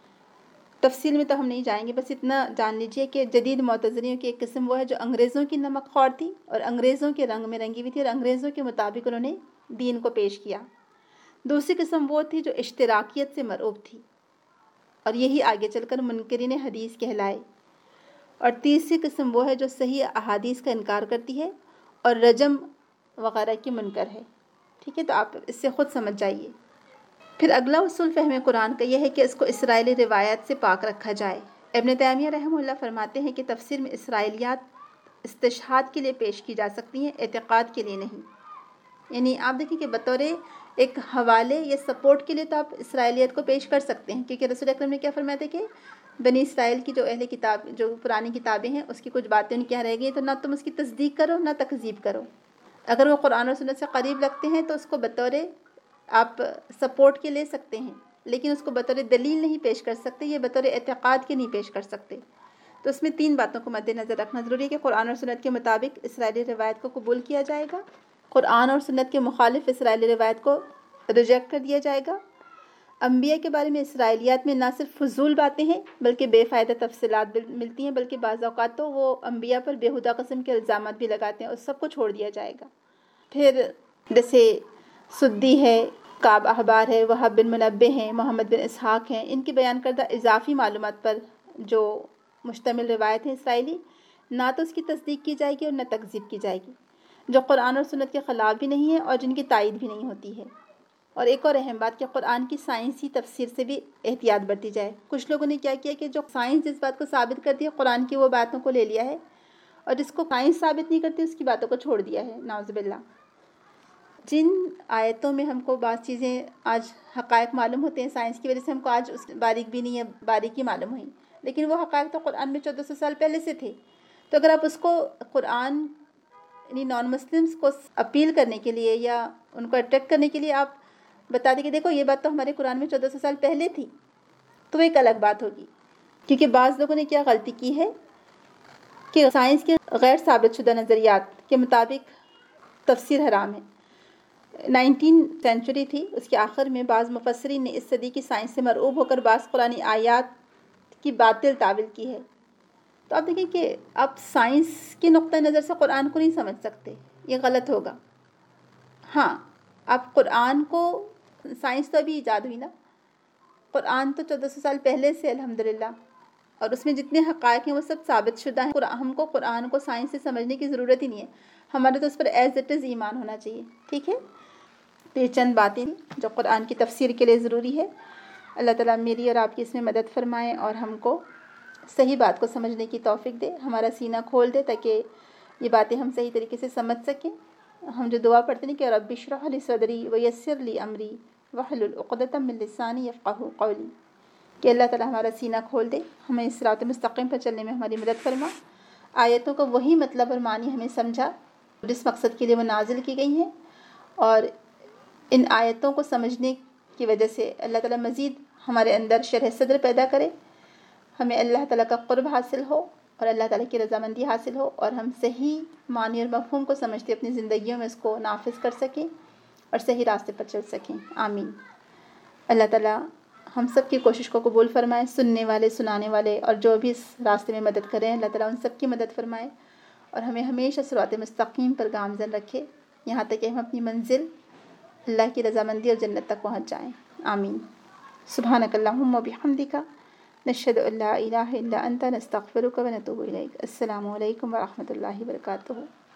تفصیل میں تو ہم نہیں جائیں گے، بس اتنا جان لیجئے کہ جدید معتزلیوں کی ایک قسم وہ ہے جو انگریزوں کی نمک خوار تھی اور انگریزوں کے رنگ میں رنگی ہوئی تھی اور انگریزوں کے مطابق انہوں نے دین کو پیش کیا۔ دوسری قسم وہ تھی جو اشتراکیت سے مرعوب تھی، اور یہی آگے چل کر منکرین حدیث کہلائے۔ اور تیسری قسم وہ ہے جو صحیح احادیث کا انکار کرتی ہے اور رجم وغیرہ کی منکر ہے، ٹھیک ہے۔ تو آپ اس سے خود سمجھ جائیے۔ پھر اگلا اصول فہم قرآن کا یہ ہے کہ اس کو اسرائیلی روایات سے پاک رکھا جائے۔ ابن تیمیہ رحمہ اللہ فرماتے ہیں کہ تفسیر میں اسرائیلیات استشہاد کے لیے پیش کی جا سکتی ہیں، اعتقاد کے لیے نہیں۔ یعنی آپ دیکھیں کہ بطور ایک حوالے یا سپورٹ کے لیے تو آپ اسرائیلیت کو پیش کر سکتے ہیں، کیونکہ رسول اکرم نے کیا فرمایا تھا کہ بنی اسرائیل کی جو اہل کتاب جو پرانی کتابیں ہیں اس کی کچھ باتیں ان کے یہاں رہ گئی، تو نہ تم اس کی تصدیق کرو نہ تکذیب کرو۔ اگر وہ قرآن اور سنت سے قریب لگتے ہیں تو اس کو بطور آپ سپورٹ کے لے سکتے ہیں، لیکن اس کو بطور دلیل نہیں پیش کر سکتے، یہ بطور اعتقاد کے نہیں پیش کر سکتے۔ تو اس میں 3 باتوں کو مد نظر رکھنا ضروری ہے کہ قرآن اور سنت کے مطابق اسرائیلی روایت کو قبول کیا جائے گا، قرآن اور سنت کے مخالف اسرائیلی روایت کو ریجیکٹ کر دیا جائے گا۔ انبیاء کے بارے میں اسرائیلیات میں نہ صرف فضول باتیں ہیں بلکہ بے فائدہ تفصیلات ملتی ہیں، بلکہ بعض اوقات تو وہ انبیاء پر بیہودہ قسم کے الزامات بھی لگاتے ہیں، اور سب کو چھوڑ دیا جائے گا۔ پھر جیسے سدی ہے، کعب احبار ہے، وہب بن منبہ ہیں، محمد بن اسحاق ہیں، ان کی بیان کردہ اضافی معلومات پر جو مشتمل روایت ہے اسرائیلی، نہ تو اس کی تصدیق کی جائے گی اور نہ تکذیب کی جائے گی، جو قرآن اور سنت کے خلاف بھی نہیں ہے اور جن کی تائید بھی نہیں ہوتی ہے۔ اور ایک اور اہم بات کہ قرآن کی سائنسی تفسیر سے بھی احتیاط برتی جائے۔ کچھ لوگوں نے کیا کیا کہ جو سائنس جس بات کو ثابت کرتی ہے قرآن کی وہ باتوں کو لے لیا ہے، اور جس کو سائنس ثابت نہیں کرتی اس کی باتوں کو چھوڑ دیا ہے، نعوذ باللہ۔ جن آیتوں میں ہم کو بعض چیزیں آج حقائق معلوم ہوتے ہیں، سائنس کی وجہ سے ہم کو آج اس باریک بھی نہیں ہے باریکی معلوم ہوئی، لیکن وہ حقائق تو قرآن میں 1400 سال پہلے سے تھے۔ تو اگر آپ اس کو قرآن یعنی نان مسلمس کو اپیل کرنے کے لیے یا ان کو اٹریکٹ کرنے کے لیے آپ بتا دیں کہ دیکھو یہ بات تو ہمارے قرآن میں 1400 سال پہلے تھی، تو ایک الگ بات ہوگی۔ کیونکہ بعض لوگوں نے کیا غلطی کی ہے کہ سائنس کے غیر ثابت شدہ نظریات کے مطابق تفسیر حرام ہے۔ 19 سینچری تھی، اس کے آخر میں بعض مفسرین نے اس صدی کی سائنس سے مرعوب ہو کر بعض قرآنی آیات کی باطل تعویل کی ہے۔ تو آپ دیکھیں کہ آپ سائنس کے نقطہ نظر سے قرآن کو نہیں سمجھ سکتے، یہ غلط ہوگا۔ ہاں، آپ قرآن کو سائنس تو ابھی ایجاد ہوئی نا، قرآن تو 1400 سال پہلے سے الحمدللہ، اور اس میں جتنے حقائق ہیں وہ سب ثابت شدہ ہیں۔ ہم کو قرآن کو سائنس سے سمجھنے کی ضرورت ہی نہیں ہے، ہمارے تو اس پر ایز اٹ از ایمان ہونا چاہیے، ٹھیک ہے۔ تو یہ چند باتیں جو قرآن کی تفسیر کے لیے ضروری ہے۔ اللہ تعالیٰ میری اور آپ کی اس میں مدد فرمائے اور ہم کو صحیح بات کو سمجھنے کی توفیق دے، ہمارا سینہ کھول دے تاکہ یہ باتیں ہم صحیح طریقے سے سمجھ سکیں۔ ہم جو دعا پڑھتے ہیں کہ رب اشرح لی صدری ویسر لی امری واحلل عقدۃ من لسانی یفقہوا قولی، کہ اللہ تعالیٰ ہمارا سینہ کھول دے، ہمیں صراط مستقیم پر چلنے میں ہماری مدد فرما، آیتوں کا وہی مطلب اور معنی ہمیں سمجھا جس مقصد کے لیے وہ نازل کی گئی ہیں، اور ان آیتوں کو سمجھنے کی وجہ سے اللہ تعالیٰ مزید ہمارے اندر شرح صدر پیدا کرے، ہمیں اللہ تعالیٰ کا قرب حاصل ہو اور اللہ تعالیٰ کی رضامندی حاصل ہو، اور ہم صحیح معنی اور مفہوم کو سمجھتے اپنی زندگیوں میں اس کو نافذ کر سکیں۔ اور صحیح راستے پر چل سکیں، آمین۔ اللہ تعالیٰ ہم سب کی کوشش کو قبول فرمائے، سننے والے، سنانے والے اور جو بھی اس راستے میں مدد کریں، اللہ تعالیٰ ان سب کی مدد فرمائے اور ہمیں ہمیشہ صراط مستقیم پر گامزن رکھے، یہاں تک کہ ہم اپنی منزل اللہ کی رضامندی اور جنت تک پہنچ جائیں، آمین۔ سبحانک اللہم و بحمدک، نشہد ان لا الہ الا انت، نستغفرک و نتوب الیک۔ السلام علیکم ورحمۃ اللہ وبرکاتہ۔